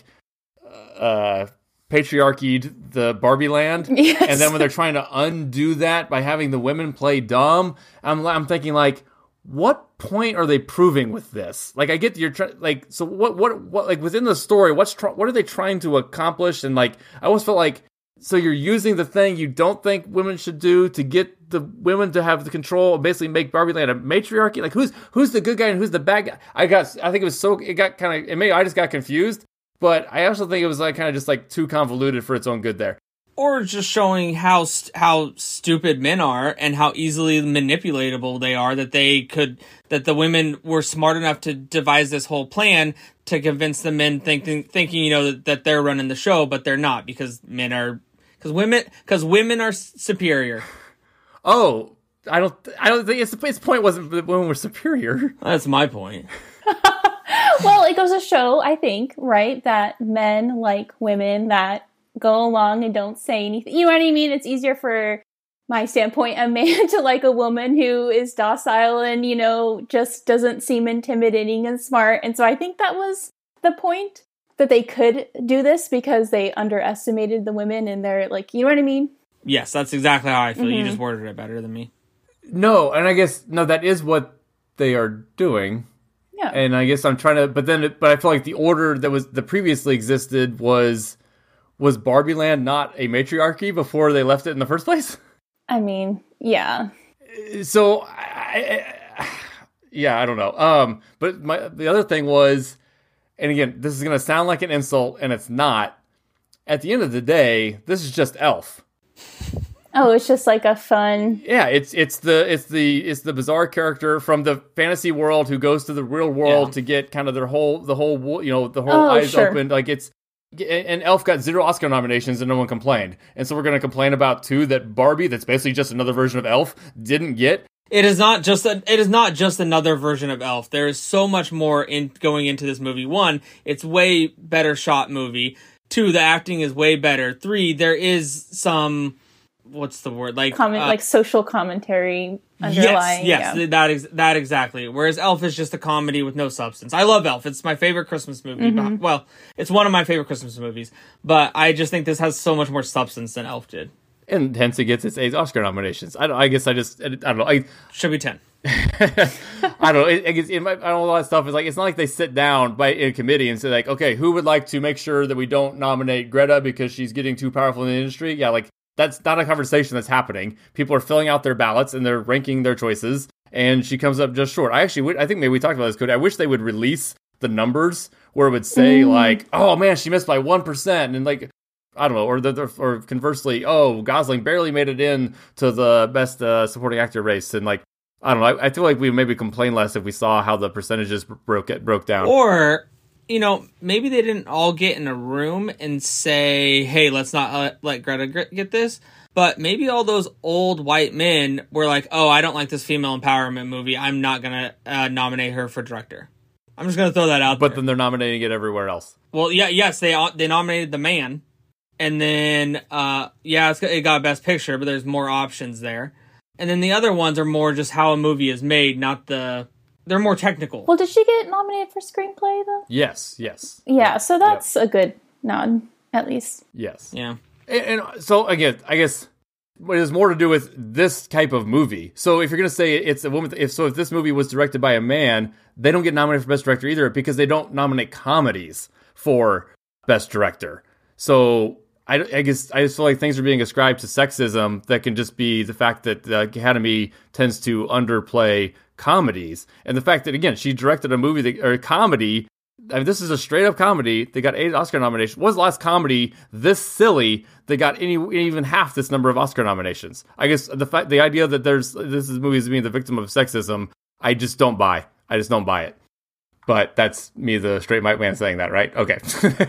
Speaker 1: patriarchied the Barbie land,
Speaker 2: yes.
Speaker 1: And then when they're trying to undo that by having the women play dumb, I'm thinking like, what point are they proving with this? Like, I get like, so what, like within the story, what are they trying to accomplish? And like, I always felt like, so you're using the thing you don't think women should do to get the women to have the control and basically make Barbie Land a matriarchy? Like, who's the good guy and who's the bad guy? I think I just got confused, but I also think it was like kind of just like too convoluted for its own good there.
Speaker 3: Or just showing how stupid men are and how easily manipulatable they are, that the women were smart enough to devise this whole plan to convince the men thinking that they're running the show, but they're not, because women are superior.
Speaker 1: Oh, I don't think its point wasn't that women were superior.
Speaker 3: That's my point.
Speaker 2: Well, it goes to show, I think, right, that men like women that go along and don't say anything. You know what I mean? It's easier for my standpoint, a man to like a woman who is docile and, just doesn't seem intimidating and smart. And so I think that was the point, that they could do this because they underestimated the women and they're like, you know what I mean?
Speaker 3: Yes, that's exactly how I feel. Mm-hmm. You just worded it better than me.
Speaker 1: No, and I guess, that is what they are doing.
Speaker 2: Yeah.
Speaker 1: And I guess I'm trying to, but I feel like the order that previously existed was Barbie Land not a matriarchy before they left it in the first place?
Speaker 2: I mean, yeah.
Speaker 1: So, I don't know. But the other thing was, and again, this is going to sound like an insult, and it's not. At the end of the day, this is just Elf.
Speaker 2: Oh, it's just like a fun.
Speaker 1: Yeah, it's the bizarre character from the fantasy world who goes to the real world to get kind of the whole eyes
Speaker 2: sure.
Speaker 1: opened. Like and Elf got 0 Oscar nominations and no one complained. And so we're going to complain about 2 that Barbie, that's basically just another version of Elf, didn't get.
Speaker 3: It is not just another version of Elf. There is so much more in going into this movie. 1, it's way better shot movie. 2, the acting is way better. 3, there is some, what's the word? Like
Speaker 2: social commentary underlying.
Speaker 3: Yes, that exactly. Whereas Elf is just a comedy with no substance. I love Elf. It's my favorite Christmas movie.
Speaker 2: Mm-hmm.
Speaker 3: Well, it's one of my favorite Christmas movies. But I just think this has so much more substance than Elf did.
Speaker 1: And hence it gets its 8 Oscar nominations. I don't know.
Speaker 3: Should be 10.
Speaker 1: I don't know. I guess a lot of stuff is like, it's not like they sit down in a committee and say like, okay, who would like to make sure that we don't nominate Greta because she's getting too powerful in the industry? Yeah, like, that's not a conversation that's happening. People are filling out their ballots and they're ranking their choices, and she comes up just short. I think maybe we talked about this, Cody. I wish they would release the numbers where it would say like, oh man, she missed by 1%, and like, I don't know, or conversely, oh, Gosling barely made it in to the best supporting actor race, and like, I don't know. I feel like we maybe complain less if we saw how the percentages broke down.
Speaker 3: Or, maybe they didn't all get in a room and say, hey, let's not let Greta get this. But maybe all those old white men were like, oh, I don't like this female empowerment movie. I'm not going to nominate her for director. I'm just going to throw that out there.
Speaker 1: But then they're nominating it everywhere else.
Speaker 3: Well, yes, they nominated The Man. And then, it got Best Picture, but there's more options there. And then the other ones are more just how a movie is made, they're more technical.
Speaker 2: Well, did she get nominated for screenplay, though?
Speaker 1: Yes.
Speaker 2: Yeah, so that's a good nod, at least.
Speaker 1: Yes.
Speaker 3: Yeah.
Speaker 1: And so, again, I guess it has more to do with this type of movie. So if you're going to say it's a woman, if this movie was directed by a man, they don't get nominated for Best Director either because they don't nominate comedies for Best Director. So I guess I just feel like things are being ascribed to sexism that can just be the fact that the Academy tends to underplay comedies, and the fact that, again, she directed a movie or a comedy. I mean, this is a straight up comedy. They got 8 Oscar nominations. What was the last comedy this silly that got even half this number of Oscar nominations? I guess the idea that this movie is being the victim of sexism, I just don't buy. I just don't buy it. But that's me, the straight white man, saying that, right? Okay.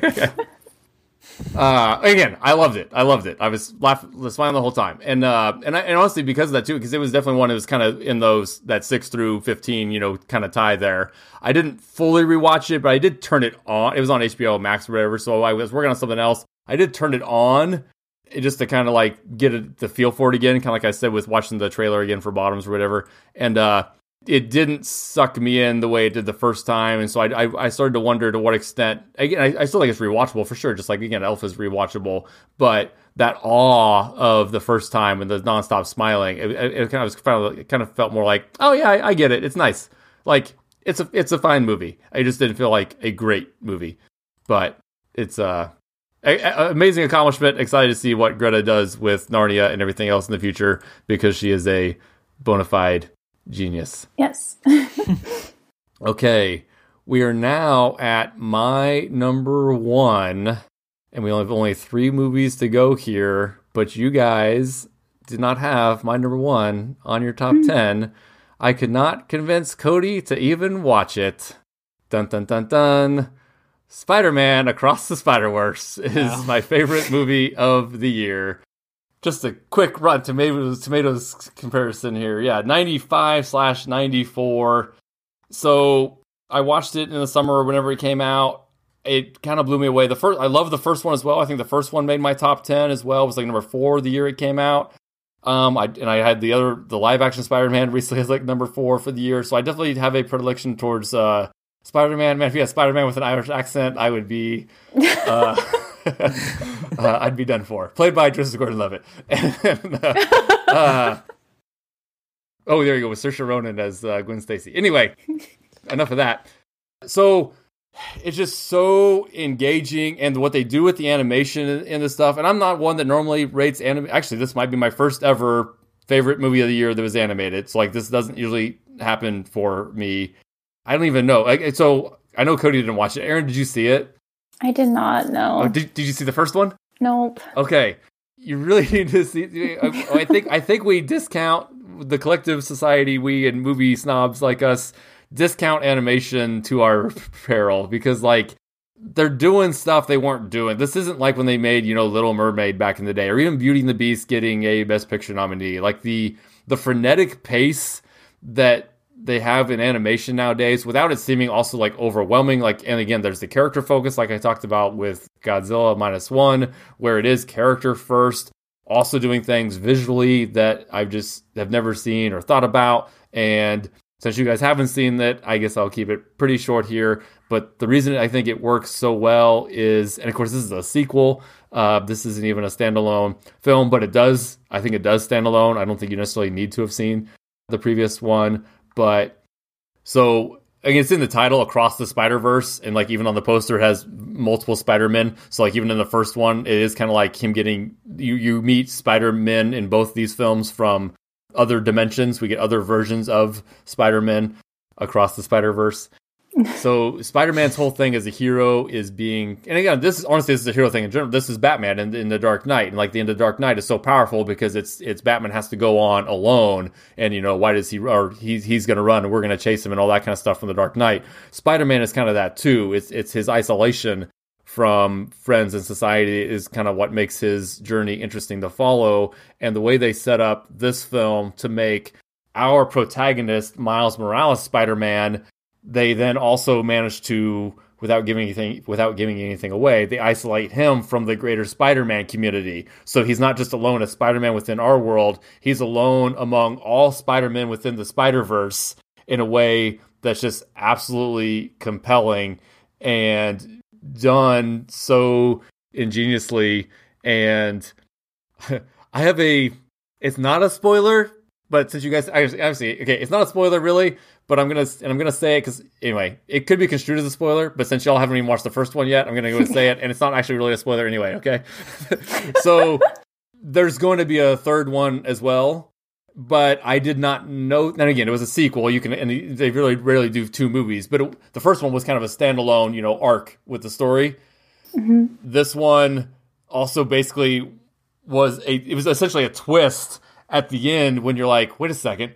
Speaker 1: Again, I loved it. I was smiling the whole time, and honestly, because of that too, because it was definitely one that was kind of in that 6 through 15, kind of tie there. I didn't fully rewatch it, but I did turn it on. It was on HBO Max or whatever, so I was working on something else. I did turn it on just to kind of like get the feel for it again, kind of like I said with watching the trailer again for Bottoms or whatever, and it didn't suck me in the way it did the first time, and so I started to wonder to what extent. Again, I still think it's rewatchable for sure, just like, again, Elf is rewatchable, but that awe of the first time and the nonstop smiling, it kind of felt more like, oh yeah, I get it. It's nice. Like, it's a fine movie. I just didn't feel like a great movie, but it's amazing accomplishment. Excited to see what Greta does with Narnia and everything else in the future, because she is a bona fide genius.
Speaker 2: Yes.
Speaker 1: Okay, we are now at my number 1, and we have only 3 movies to go here, but you guys did not have my number 1 on your top 10. I could not convince Cody to even watch it. Dun dun dun dun. Spider-Man Across the Spider-Verse is my favorite movie of the year. Just a quick Rotten Tomatoes comparison here. Yeah, 95/94. So I watched it in the summer or whenever it came out. It kind of blew me away. I love the first one as well. I think the first one made my top 10 as well. It was like number 4 the year it came out. I had the live action Spider-Man recently as like number 4 for the year. So I definitely have a predilection towards Spider-Man. Man, if you had Spider-Man with an Irish accent, I would be I'd be done for. Played by Joseph Gordon-Levitt. Oh, there you go, with Saoirse Ronan as Gwen Stacy. Anyway, enough of that. So it's just so engaging, and what they do with the animation and the stuff. And I'm not one that normally rates anime. Actually, this might be my first ever favorite movie of the year that was animated. So like, this doesn't usually happen for me. I don't even know. So I know Cody didn't watch it. Aaron, did you see it?
Speaker 2: I did not know.
Speaker 1: Oh, did you see the first one?
Speaker 2: Nope.
Speaker 1: Okay, you really need to see. I think we discount the collective society. We and movie snobs like us discount animation to our peril, because like, they're doing stuff they weren't doing. This isn't like when they made, Little Mermaid back in the day, or even Beauty and the Beast getting a Best Picture nominee. Like the frenetic pace that they have in animation nowadays, without it seeming also like overwhelming. Like, and again, there's the character focus, like I talked about with Godzilla -1, where it is character first, also doing things visually that I've just have never seen or thought about. And since you guys haven't seen that, I guess I'll keep it pretty short here. But the reason I think it works so well is, and of course this is a sequel, this isn't even a standalone film, but I think it does stand alone. I don't think you necessarily need to have seen the previous one. But so, again, it's in the title, Across the Spider-Verse, and like even on the poster it has multiple Spider-Men. So like even in the first one, it is kind of like him getting, you meet Spider-Men in both these films from other dimensions. We get other versions of Spider-Man across the Spider-Verse. So Spider-Man's whole thing as a hero is being, and again, this is a hero thing in general. This is Batman in The Dark Knight, and like the end of The Dark Knight is so powerful because it's Batman has to go on alone, and why does he's going to run and we're going to chase him and all that kind of stuff from The Dark Knight. Spider-Man is kind of that too. It's his isolation from friends and society is kind of what makes his journey interesting to follow, and the way they set up this film to make our protagonist Miles Morales Spider-Man. They then also manage to, without giving anything away, they isolate him from the greater Spider-Man community. So he's not just alone as Spider-Man within our world, he's alone among all Spider-Men within the Spider-Verse in a way that's just absolutely compelling and done so ingeniously. And it's not a spoiler, But since you guys, obviously, okay, it's not a spoiler really, but I'm gonna say it because anyway, it could be construed as a spoiler. But since y'all haven't even watched the first one yet, I'm gonna go and say it, and it's not actually really a spoiler anyway. Okay, so there's going to be a third one as well, but I did not know. And again, it was a sequel. And they really rarely do two movies, but the first one was kind of a standalone, arc with the story.
Speaker 2: Mm-hmm.
Speaker 1: This one also basically was essentially a twist at the end when you're like, wait a second,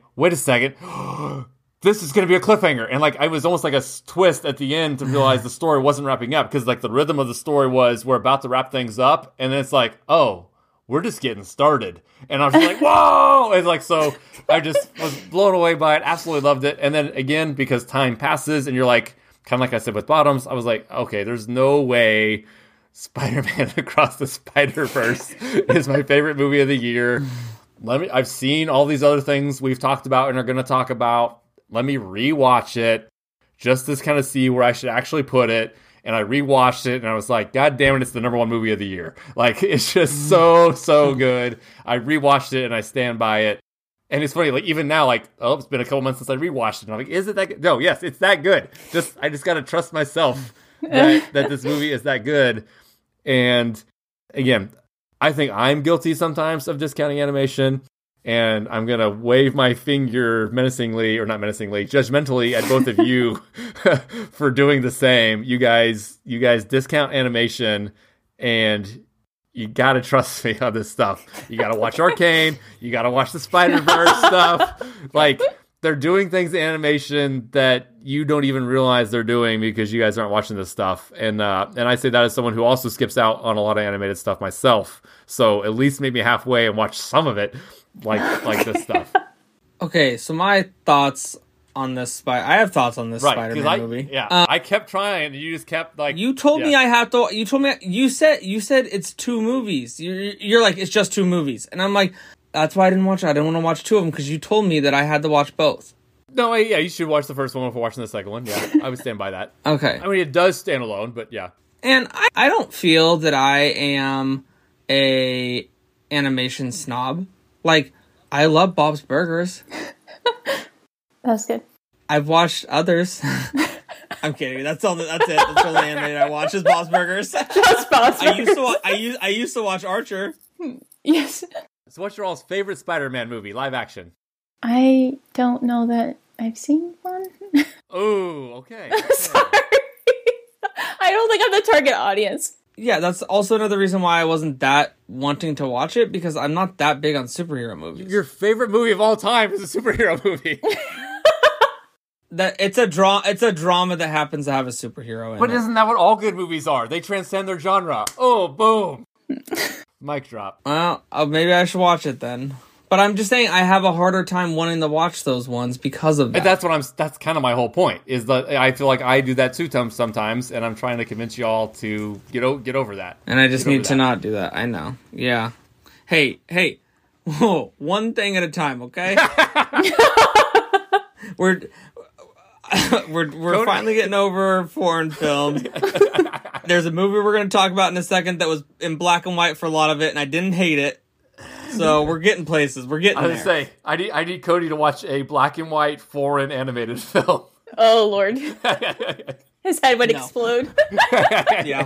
Speaker 1: this is going to be a cliffhanger. And like, I was almost like a twist at the end to realize the story wasn't wrapping up, because like the rhythm of the story was, we're about to wrap things up. And then it's like, oh, we're just getting started. And I was just like, whoa. And like, so I just was blown away by it. Absolutely loved it. And then again, because time passes and you're like, kind of like I said with Bottoms, I was like, okay, there's no way Spider-Man Across the Spider-Verse is my favorite movie of the year. I've seen all these other things we've talked about and are going to talk about. Let me rewatch it just to kind of see where I should actually put it. And I rewatched it and I was like, God damn it, it's the number one movie of the year. Like, it's just so good. I rewatched it and I stand by it. And it's funny, like, even now, like, it's been a couple months since I rewatched it. And I'm like, is it that good? No, yes, it's that good. I just got to trust myself that this movie is that good. And again, I think I'm guilty sometimes of discounting animation, and I'm going to wave my finger menacingly, or not menacingly, judgmentally at both of you for doing the same. You guys discount animation, and you got to trust me on this stuff. You got to watch Arcane. You got to watch the Spider-Verse stuff. Like, they're doing things in animation that you don't even realize they're doing because you guys aren't watching this stuff. And I say that as someone who also skips out on a lot of animated stuff myself. So at least meet me halfway and watch some of it, like this stuff.
Speaker 3: Okay, so my thoughts on this I have thoughts on this Spider-Man movie.
Speaker 1: Yeah, I kept trying, and you just kept like.
Speaker 3: You told me I have to. You told me you said it's two movies. You're like, it's just two movies, and I'm like, that's why I didn't watch it. I didn't want to watch two of them because you told me that I had to watch both.
Speaker 1: No, yeah, you should watch the first one before watching the second one. Yeah, I would stand by that.
Speaker 3: Okay.
Speaker 1: I mean, it does stand alone, but yeah.
Speaker 3: And I don't feel that I am a animation snob. Like, I love Bob's Burgers.
Speaker 2: That's good.
Speaker 3: I've watched others. I'm kidding. That's it. That's the only animated I watch is Bob's Burgers.
Speaker 2: Just Bob's Burgers.
Speaker 3: I used to watch Archer.
Speaker 2: Yes.
Speaker 1: So what's your all's favorite Spider-Man movie, live action?
Speaker 2: I don't know that I've seen one.
Speaker 1: Oh, okay.
Speaker 2: Sorry. I don't think I'm the target audience.
Speaker 3: Yeah, that's also another reason why I wasn't that wanting to watch it, because I'm not that big on superhero movies.
Speaker 1: Your favorite movie of all time is a superhero movie.
Speaker 3: That it's a drama that happens to have a superhero in it.
Speaker 1: But isn't that what all good movies are? They transcend their genre. Oh, boom. Mic drop.
Speaker 3: Well, maybe I should watch it then. But I'm just saying I have a harder time wanting to watch those ones because of that.
Speaker 1: That's kind of my whole point, is that I feel like I do that too sometimes, and I'm trying to convince y'all to get over that.
Speaker 3: And I just need to not do that. I know. Yeah. Hey. Whoa, one thing at a time, okay? We're finally getting over foreign films. There's a movie we're going to talk about in a second that was in black and white for a lot of it, and I didn't hate it. So we're getting places. We're getting there.
Speaker 1: I was going to say, I need Cody to watch a black and white foreign animated film.
Speaker 2: Oh, Lord. His head would explode.
Speaker 3: Yeah.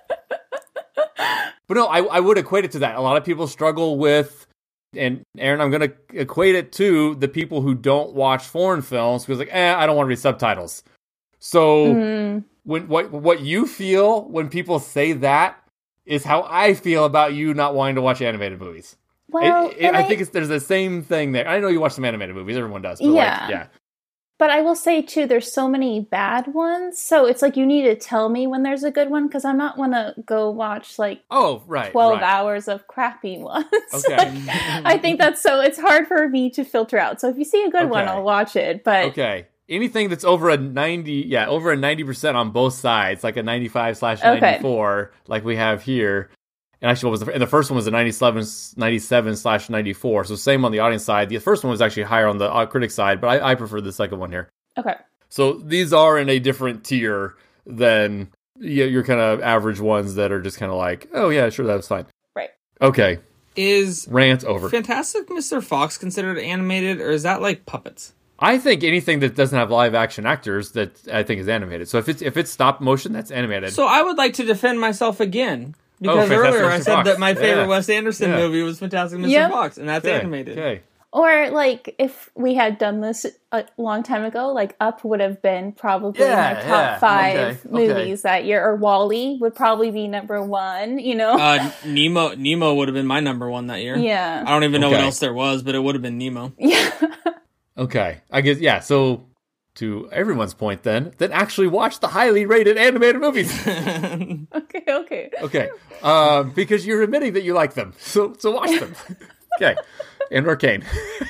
Speaker 1: But no, I would equate it to that. A lot of people struggle with, and Aaron, I'm going to equate it to the people who don't watch foreign films because I don't want to read subtitles. So when what you feel when people say that is how I feel about you not wanting to watch animated movies.
Speaker 2: Well,
Speaker 1: I think there's the same thing there. I know you watch some animated movies. Everyone does. But
Speaker 2: yeah. But I will say, too, there's so many bad ones. So it's like you need to tell me when there's a good one because I'm not want to go watch 12 hours of crappy ones.
Speaker 1: Okay.
Speaker 2: I think it's hard for me to filter out. So if you see a good one, I'll watch it. But
Speaker 1: okay. Anything that's over a 90% on both sides, like a 95/94, like we have here. And actually, the first one was a 97/94. So same on the audience side. The first one was actually higher on the critic side, but I prefer the second one here.
Speaker 2: Okay.
Speaker 1: So these are in a different tier than your kind of average ones that are just kind of like, oh yeah, sure, that was fine.
Speaker 2: Right.
Speaker 1: Okay.
Speaker 3: Is
Speaker 1: Rant over.
Speaker 3: Fantastic Mr. Fox considered animated, or is that like puppets?
Speaker 1: I think anything that doesn't have live action actors that I think is animated. So if it's stop motion, that's animated.
Speaker 3: So I would like to defend myself again. Because earlier I said that my favorite Wes Anderson movie was Fantastic Mr. Fox, and that's animated.
Speaker 1: Okay.
Speaker 2: Or, like, if we had done this a long time ago, like, Up would have been probably my top 5 movies that year. Or WALL-E would probably be number 1, you know?
Speaker 3: Nemo would have been my number 1 that year.
Speaker 2: Yeah.
Speaker 3: I don't even know what else there was, but it would have been Nemo.
Speaker 2: Yeah.
Speaker 1: Okay. I guess, so to everyone's point then actually watch the highly rated animated movies. Okay. Because you're admitting that you like them. So watch them. Okay. And Arcane.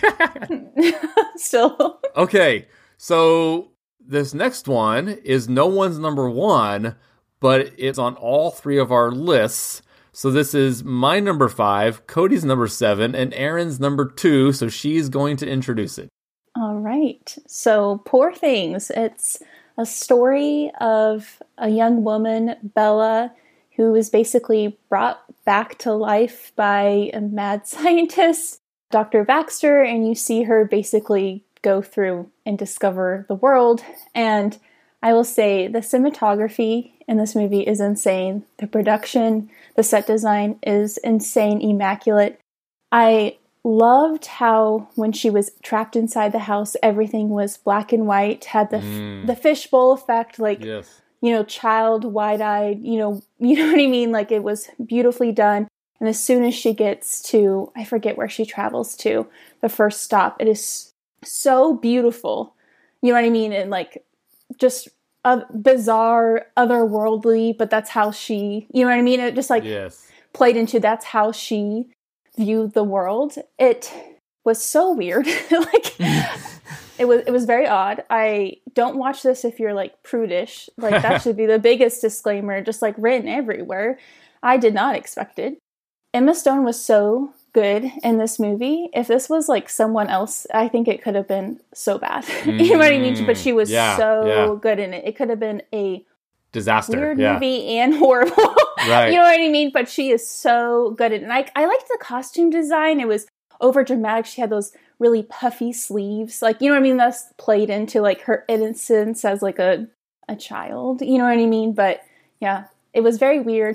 Speaker 2: Still.
Speaker 1: Okay. So this next one is no one's number 1, but it's on all 3 of our lists. So this is my number 5, Cody's number 7, and Erin's number 2. So she's going to introduce it.
Speaker 2: All right. So Poor Things. It's a story of a young woman, Bella, who is basically brought back to life by a mad scientist, Dr. Baxter, and you see her basically go through and discover the world. And I will say the cinematography in this movie is insane. The production, the set design is insane, immaculate. I loved how when she was trapped inside the house, everything was black and white, had the fishbowl effect, like, you know, child wide-eyed, you know what I mean? Like, it was beautifully done. And as soon as she gets to, I forget where she travels to, the first stop, it is so beautiful. You know what I mean? And like, just bizarre, otherworldly, but that's how she, you know what I mean? It just like played into, that's how she viewed the world. It was so weird. Like, it was very odd. I don't watch this if you're like prudish. Like, that should be the biggest disclaimer, just like written everywhere. I did not expect it. Emma Stone was so good in this movie. If this was like someone else, I think it could have been so bad. You know what I mean? But she was so good in it. It could have been a
Speaker 1: disaster,
Speaker 2: weird movie and horrible.
Speaker 1: Right.
Speaker 2: You know what I mean? But she is so good in it. And I liked the costume design. It was over dramatic. She had those really puffy sleeves. Like, you know what I mean? That's played into like her innocence as like a child. You know what I mean? But yeah, it was very weird.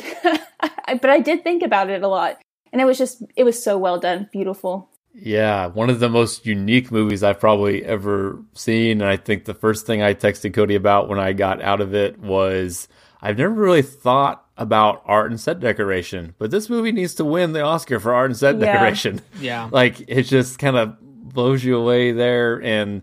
Speaker 2: But I did think about it a lot. And it was so well done. Beautiful.
Speaker 1: Yeah, one of the most unique movies I've probably ever seen. And I think the first thing I texted Cody about when I got out of it was, I've never really thought about art and set decoration, but this movie needs to win the Oscar for art and set decoration.
Speaker 3: Yeah.
Speaker 1: Like, it just kind of blows you away there. And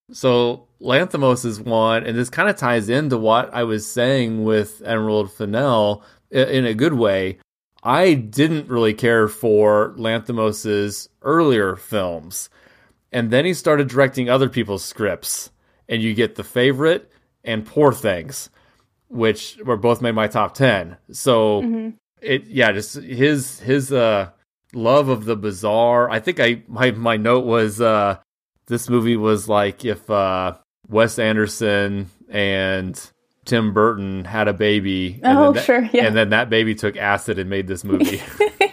Speaker 1: so Lanthimos is one, and this kind of ties into what I was saying with Emerald Fennell in a good way. I didn't really care for Lanthimos's earlier films. And then he started directing other people's scripts. And you get The Favorite and Poor Things, which were both made my top 10. So just his love of the bizarre. I think my note was this movie was like if Wes Anderson and Tim Burton had a baby. And and then that baby took acid and made this movie.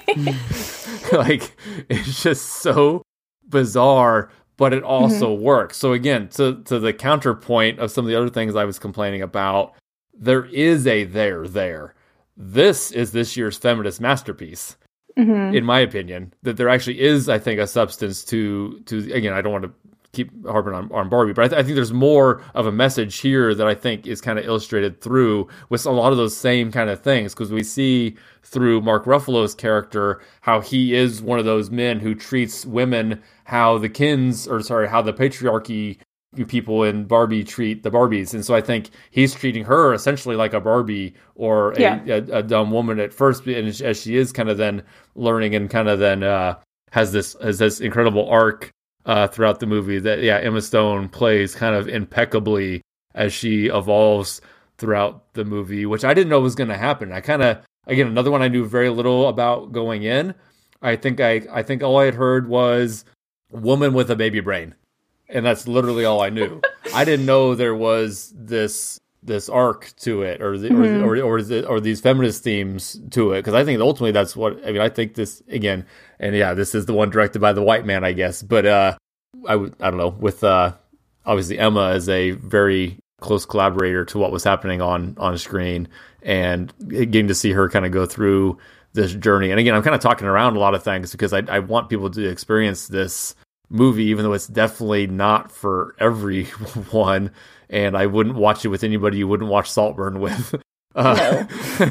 Speaker 1: Like, it's just so bizarre, but it also works. So again, to the counterpoint of some of the other things I was complaining about, there is a there. This is this year's feminist masterpiece, in my opinion. That there actually is, I think, a substance to again, I don't want to keep harping on Barbie, but I think there's more of a message here that I think is kind of illustrated through with a lot of those same kind of things, because we see through Mark Ruffalo's character how he is one of those men who treats women how the patriarchy people in Barbie treat the Barbies. And so I think he's treating her essentially like a Barbie or a dumb woman at first, and as she is kind of then learning and kind of then has this incredible arc throughout the movie that Emma Stone plays kind of impeccably as she evolves throughout the movie, which I didn't know was going to happen. I kind of, again, another one I knew very little about going in. I think all I had heard was woman with a baby brain, and that's literally all I knew. I didn't know there was this this arc to it, or or these feminist themes to it, because I think ultimately that's what I mean. I think this again, and yeah, this is the one directed by the white man, I guess. But I don't know, with obviously Emma is a very close collaborator to what was happening on screen, and getting to see her kind of go through this journey. And again, I'm kind of talking around a lot of things because I want people to experience this movie, even though it's definitely not for everyone. And I wouldn't watch it with anybody you wouldn't watch Saltburn with.
Speaker 2: No.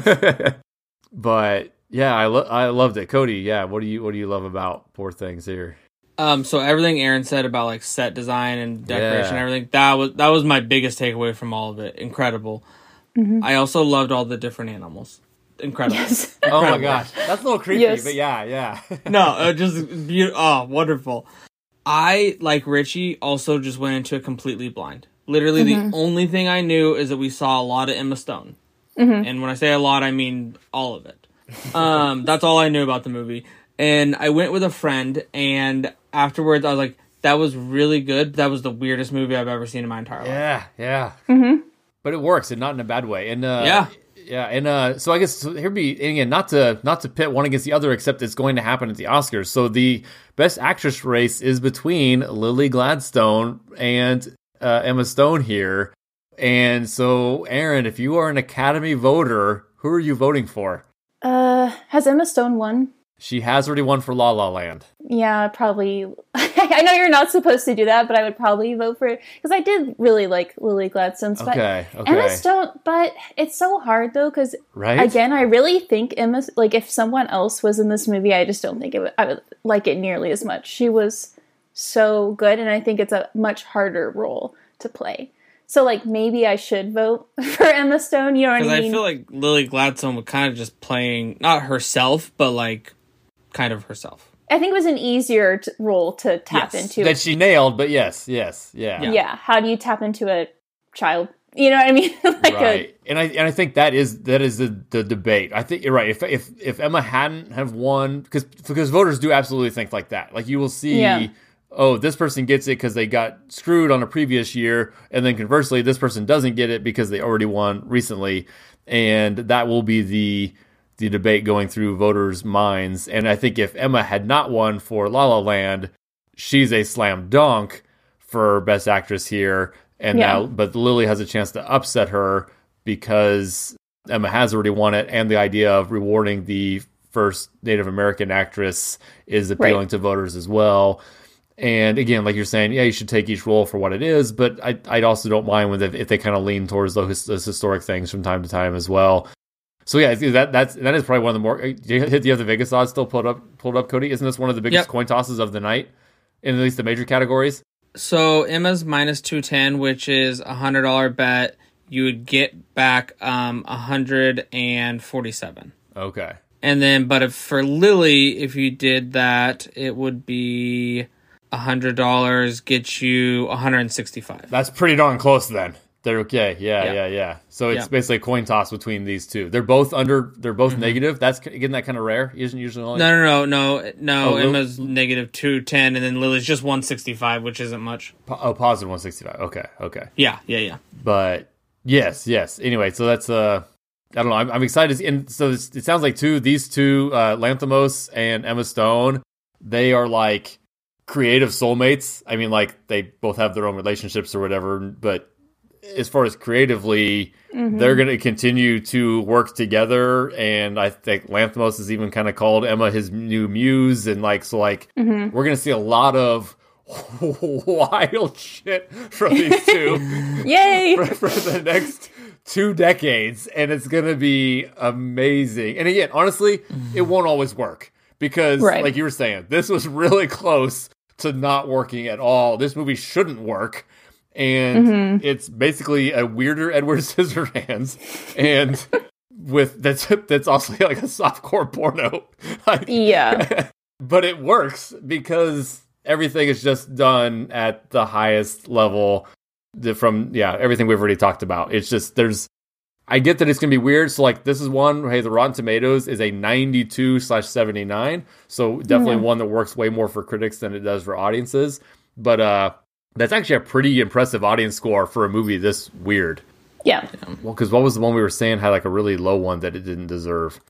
Speaker 1: But yeah, I loved it. Cody, yeah, what do you love about Poor Things here?
Speaker 3: So everything Aaron said about like set design and decoration and everything, that was my biggest takeaway from all of it. Incredible. Mm-hmm. I also loved all the different animals. Incredible.
Speaker 2: Yes.
Speaker 3: Incredible.
Speaker 1: Oh my gosh, that's a little creepy,
Speaker 2: Yes.
Speaker 1: but yeah.
Speaker 3: No, just beautiful. Oh, wonderful. I, like Richie, also just went into it completely blind. Literally, the only thing I knew is that we saw a lot of Emma Stone. Mm-hmm. And when I say a lot, I mean all of it. That's all I knew about the movie. And I went with a friend, and afterwards I was like, that was really good. That was the weirdest movie I've ever seen in my entire life.
Speaker 1: Yeah.
Speaker 2: Mm-hmm.
Speaker 1: But it works, and not in a bad way. And
Speaker 3: Yeah,
Speaker 1: and so I guess here be, and again, not to pit one against the other, except it's going to happen at the Oscars. So the Best Actress race is between Lily Gladstone and Emma Stone here. And so, Aaron, if you are an Academy voter, who are you voting for?
Speaker 2: Has Emma Stone won?
Speaker 1: She has already won for La La Land.
Speaker 2: Yeah, probably. I know you're not supposed to do that, but I would probably vote for it because I did really like Lily Gladstone's.
Speaker 1: Okay.
Speaker 2: Emma Stone, but it's so hard though because
Speaker 1: Right?
Speaker 2: again, I really think Emma. Like, if someone else was in this movie, I just don't think I would like it nearly as much. She was so good, and I think it's a much harder role to play. So, like, maybe I should vote for Emma Stone. You know what I
Speaker 3: because
Speaker 2: mean?
Speaker 3: I feel like Lily Gladstone was kind of just playing, not herself, but like kind of herself.
Speaker 2: I think it was an easier role to tap into.
Speaker 1: That she nailed, but yes, yeah.
Speaker 2: Yeah. How do you tap into a child? You know what I mean?
Speaker 1: Right. And I think that is the debate. I think you're right. If Emma hadn't have won, because voters do absolutely think like that. Like, you will see, oh, this person gets it because they got screwed on a previous year, and then conversely, this person doesn't get it because they already won recently, and that will be the debate going through voters' minds. And I think if Emma had not won for La La Land, she's a slam dunk for Best Actress here. And now, but Lily has a chance to upset her because Emma has already won it, and the idea of rewarding the first Native American actress is appealing to voters as well. And again, like you're saying, yeah, you should take each role for what it is, but I also don't mind with if they kind of lean towards those historic things from time to time as well. So yeah, that is probably one of the more. Do you have the Vegas odds still pulled up, Cody? Isn't this one of the biggest coin tosses of the night, in at least the major categories?
Speaker 3: So Emma's minus 210, which is $100 bet. You would get back 147.
Speaker 1: Okay.
Speaker 3: And then, but if for Lily, if you did that, it would be $100 get you 165.
Speaker 1: That's pretty darn close then. They're okay. Yeah. So it's basically a coin toss between these two. They're both negative. That's again that kind of rare. Isn't usually only
Speaker 3: No.
Speaker 1: Oh,
Speaker 3: Emma's negative 210, and then Lily's just 165, which isn't much.
Speaker 1: Positive 165. Okay.
Speaker 3: Yeah.
Speaker 1: But yes. Anyway, so that's I don't know. I'm excited. And so it sounds like these two, Lanthimos and Emma Stone, they are like creative soulmates. I mean, like, they both have their own relationships or whatever, but as far as creatively, they're going to continue to work together. And I think Lanthimos has even kind of called Emma his new muse. And we're going to see a lot of wild shit from these two.
Speaker 2: Yay!
Speaker 1: for the next 2 decades. And it's going to be amazing. And again, honestly, it won't always work because, like you were saying, this was really close to not working at all. This movie shouldn't work. And it's basically a weirder Edward Scissorhands, and that's also like a softcore porno. But it works because everything is just done at the highest level from everything we've already talked about. It's just I get that it's gonna be weird. So like this is one. Hey, the Rotten Tomatoes is a 92/79, so definitely one that works way more for critics than it does for audiences. But that's actually a pretty impressive audience score for a movie this weird.
Speaker 2: Yeah.
Speaker 1: Well, because what was the one we were saying had like a really low one that it didn't deserve?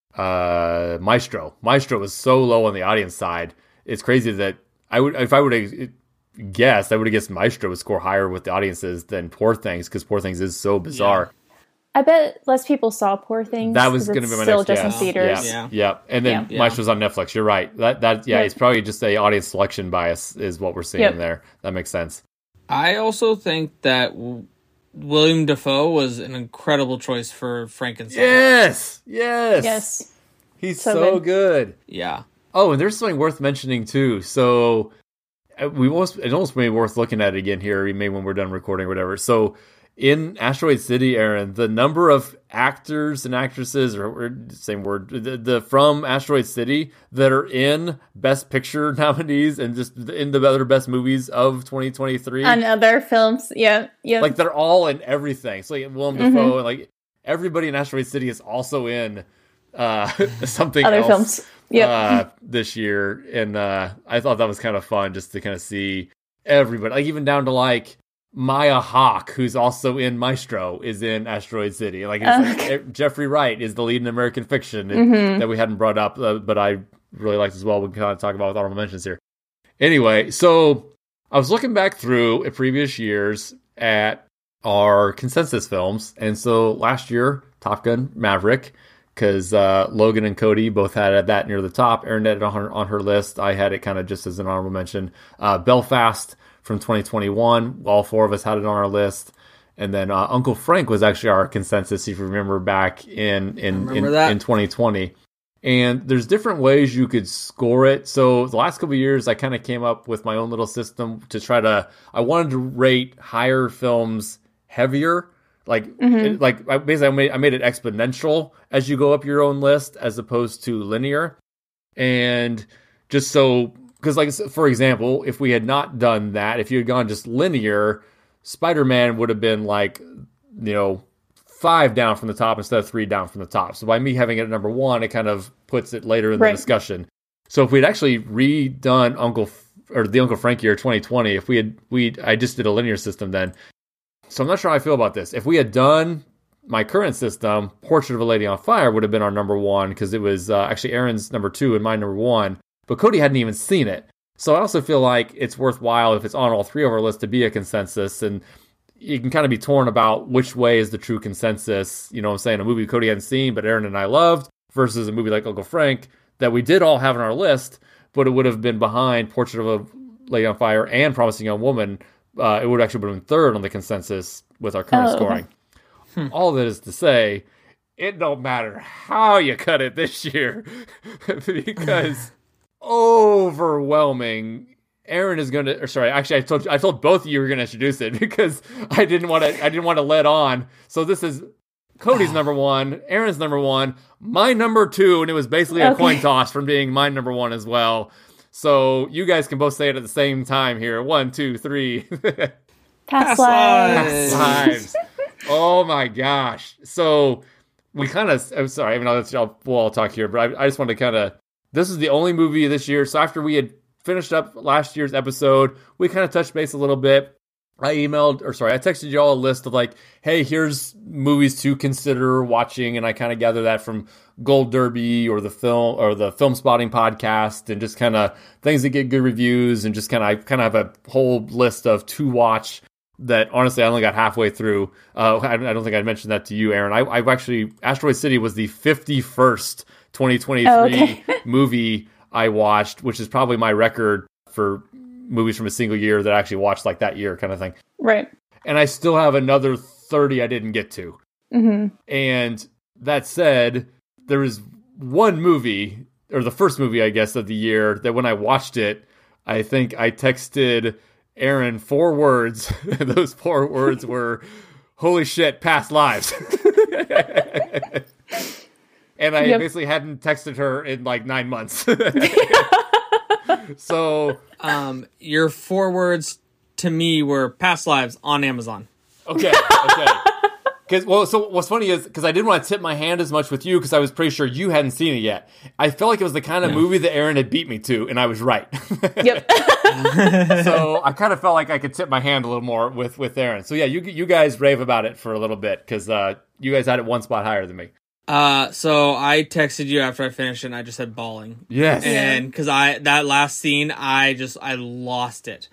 Speaker 1: Maestro. Maestro was so low on the audience side. It's crazy that if I would have guessed, I would have guessed Maestro would score higher with the audiences than Poor Things, because Poor Things is so bizarre.
Speaker 2: Yeah. I bet less people saw Poor Things.
Speaker 1: That was going to be my
Speaker 2: still
Speaker 1: next
Speaker 2: just
Speaker 1: guess.
Speaker 2: in theaters.
Speaker 1: Yeah. And then Maestro's on Netflix. You're right. It's probably just a audience selection bias is what we're seeing there. That makes sense.
Speaker 3: I also think that William Dafoe was an incredible choice for Frankenstein.
Speaker 1: Yes. He's so good.
Speaker 3: Yeah.
Speaker 1: Oh, and there's something worth mentioning too. So it almost may be worth looking at it again here, maybe when we're done recording or whatever. So in Asteroid City, Aaron, the number of actors and actresses, or same word, the from Asteroid City that are in Best Picture nominees and just in the other best movies of 2023.
Speaker 2: And other films, yeah.
Speaker 1: Like they're all in everything. So like Willem Dafoe and like everybody in Asteroid City is also in something
Speaker 2: other
Speaker 1: else
Speaker 2: films.
Speaker 1: This year. And I thought that was kind of fun just to kind of see everybody, like even down to like Maya Hawke, who's also in Maestro, is in Asteroid City. Like, Jeffrey Wright is the lead in American Fiction that we hadn't brought up, but I really liked as well. We can kind of talk about with honorable mentions here. Anyway, so I was looking back through previous years at our consensus films, and so last year, Top Gun Maverick, because Logan and Cody both had that near the top. Erin had it on her list. I had it kind of just as an honorable mention. Belfast from 2021. All four of us had it on our list. And then Uncle Frank was actually our consensus, if you remember, back in 2020. And there's different ways you could score it. So the last couple of years, I kind of came up with my own little system to I wanted to rate higher films heavier. I made it exponential as you go up your own list as opposed to linear. And just so, because like, for example, if we had not done that, if you had gone just linear, Spider-Man would have been 5 down from the top instead of 3 down from the top. So by me having it at number 1, it kind of puts it later in the discussion. So if we'd actually redone the Uncle Frank year 2020, I just did a linear system then. So I'm not sure how I feel about this. If we had done my current system, Portrait of a Lady on Fire would have been our number 1, because it was actually Aaron's number 2 and my number 1, but Cody hadn't even seen it. So I also feel like it's worthwhile if it's on all 3 of our lists to be a consensus, and you can kind of be torn about which way is the true consensus. You know what I'm saying? A movie Cody hadn't seen, but Aaron and I loved, versus a movie like Uncle Frank that we did all have on our list, but it would have been behind Portrait of a Lady on Fire and Promising Young Woman. It would actually have been 3rd on the consensus with our current scoring. All that is to say, it don't matter how you cut it this year, because overwhelming. Aaron is going to, actually, I told both of you were going to introduce it because I didn't want to let on. So this is Cody's number 1, Aaron's number 1, my number 2, and it was basically a coin toss from being my number 1 as well. So you guys can both say it at the same time here. 1, 2, 3.
Speaker 2: Past lives.
Speaker 1: Oh my gosh. So we kind of, I'm sorry, we'll all talk here, but I just want to kind of, this is the only movie this year. So after we had finished up last year's episode, we kind of touched base a little bit. I texted you all a list of hey, here's movies to consider watching, and I kind of gather that from Gold Derby or the Film Spotting podcast, and just kind of things that get good reviews, and just I have a whole list of to watch that honestly I only got halfway through. I don't think I mentioned that to you, Aaron. I've actually, Asteroid City was the 51st 2023 movie I watched, which is probably my record for movies from a single year that I actually watched that year kind of thing.
Speaker 2: Right.
Speaker 1: And I still have another 30 I didn't get to.
Speaker 2: Mm-hmm.
Speaker 1: And that said, there was one movie, or the first movie, I guess, of the year, that when I watched it, I think I texted Aaron 4 words. Those 4 words were, holy shit, past lives. And I basically hadn't texted her in 9 months. So,
Speaker 3: your 4 words to me were past lives on Amazon.
Speaker 1: Okay. So what's funny is, because I didn't want to tip my hand as much with you, because I was pretty sure you hadn't seen it yet. I felt like it was the kind of movie that Aaron had beat me to, and I was right.
Speaker 2: Yep.
Speaker 1: So I kind of felt like I could tip my hand a little more with Aaron. So yeah, you guys rave about it for a little bit because you guys had it one spot higher than me.
Speaker 3: So I texted you after I finished it and I just said bawling.
Speaker 1: Yes.
Speaker 3: And because that last scene, I lost it.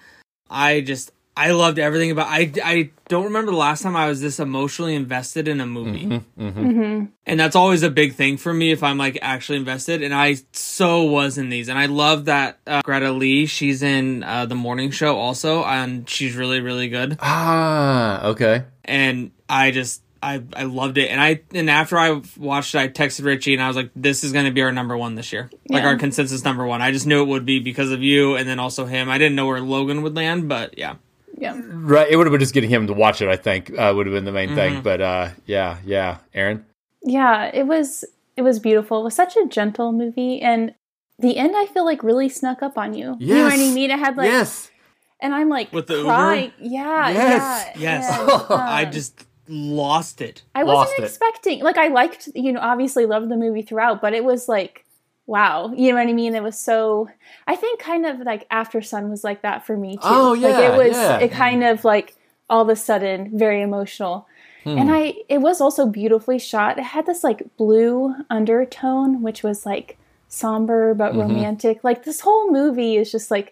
Speaker 3: I loved everything about I don't remember the last time I was this emotionally invested in a movie. And that's always a big thing for me if I'm like actually invested. And I so was in these. And I love that Greta Lee, she's in The Morning Show also. And she's really, really good.
Speaker 1: Ah, okay.
Speaker 3: And I loved it. And after I watched it, I texted Richie and I was like, this is going to be our number one this year. Like our consensus number one. I just knew it would be because of you and then also him. I didn't know where Logan would land, but yeah.
Speaker 2: Yeah.
Speaker 1: Right. It would have been just getting him to watch it, I think, would have been the main thing. But yeah. Aaron?
Speaker 2: Yeah, it was beautiful. It was such a gentle movie. And the end, I feel like, really snuck up on you.
Speaker 1: Yes.
Speaker 2: You know what I mean? It had like...
Speaker 1: Yes.
Speaker 2: And I'm like
Speaker 3: with the
Speaker 2: crying.
Speaker 3: Uber?
Speaker 2: Yeah.
Speaker 3: Yes.
Speaker 2: And,
Speaker 3: I just lost it.
Speaker 2: I wasn't expecting... Like, I liked, obviously loved the movie throughout, but it was like, wow. You know what I mean? It was so... I think kind of like After Sun was like that for me too.
Speaker 1: Oh, yeah.
Speaker 2: Like it kind of like all of a sudden very emotional. And it was also beautifully shot. It had this like blue undertone, which was like somber but romantic. Like this whole movie is just like,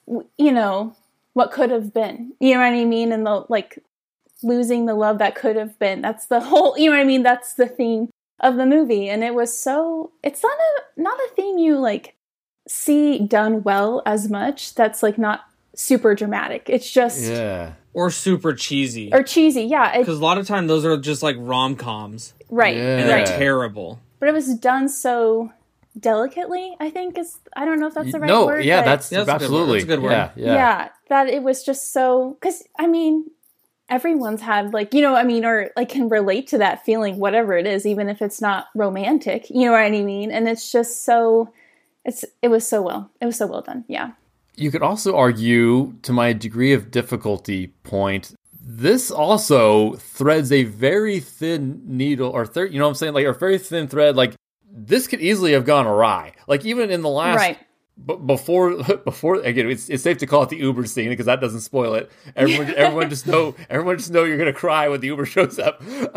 Speaker 2: what could have been. You know what I mean? And the like losing the love that could have been. That's the whole, you know what I mean? That's the theme of the movie. And it was so, it's not a theme you like see done well as much. That's like not super dramatic. It's just
Speaker 3: or super cheesy
Speaker 2: or cheesy. Yeah,
Speaker 3: because a lot of time those are just like rom-coms,
Speaker 2: right?
Speaker 3: And they're terrible.
Speaker 2: But it was done so delicately. I think I don't know if that's the right word.
Speaker 1: Yeah, that's absolutely
Speaker 3: a good word.
Speaker 2: Yeah, that it was just so, because I mean, everyone's had like, or like can relate to that feeling, whatever it is, even if it's not romantic. You know what I mean? And it's just so. It was so well done. Yeah.
Speaker 1: You could also argue, to my degree of difficulty point, this also threads a very thin needle, or you know what I'm saying, like a very thin thread. Like this could easily have gone awry. Like even in the last, before again, it's safe to call it the Uber scene because that doesn't spoil it. Everyone just know you're gonna cry when the Uber shows up.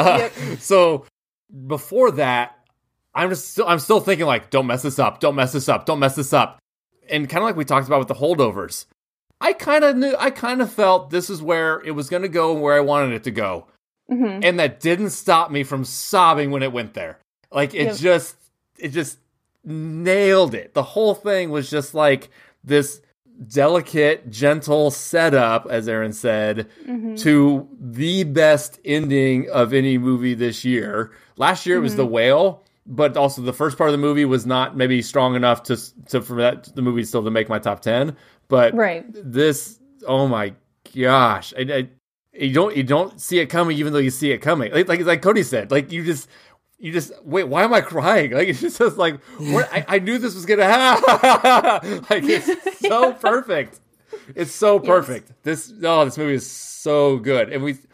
Speaker 1: So before that. I'm still thinking like, don't mess this up, and kind of like we talked about with the holdovers. I kind of felt this is where it was going to go and where I wanted it to go, and that didn't stop me from sobbing when it went there. Like it just nailed it. The whole thing was just like this delicate, gentle setup, as Aaron said, to the best ending of any movie this year. Last year it was The Whale. But also the first part of the movie was not maybe strong enough to for that the movie still to make my top 10. But this, oh my gosh, you don't see it coming even though you see it coming. Like Cody said, like you just wait. Why am I crying? Like it's just like what, I knew this was gonna happen. Like it's so perfect. It's so perfect. This movie is so good, and we're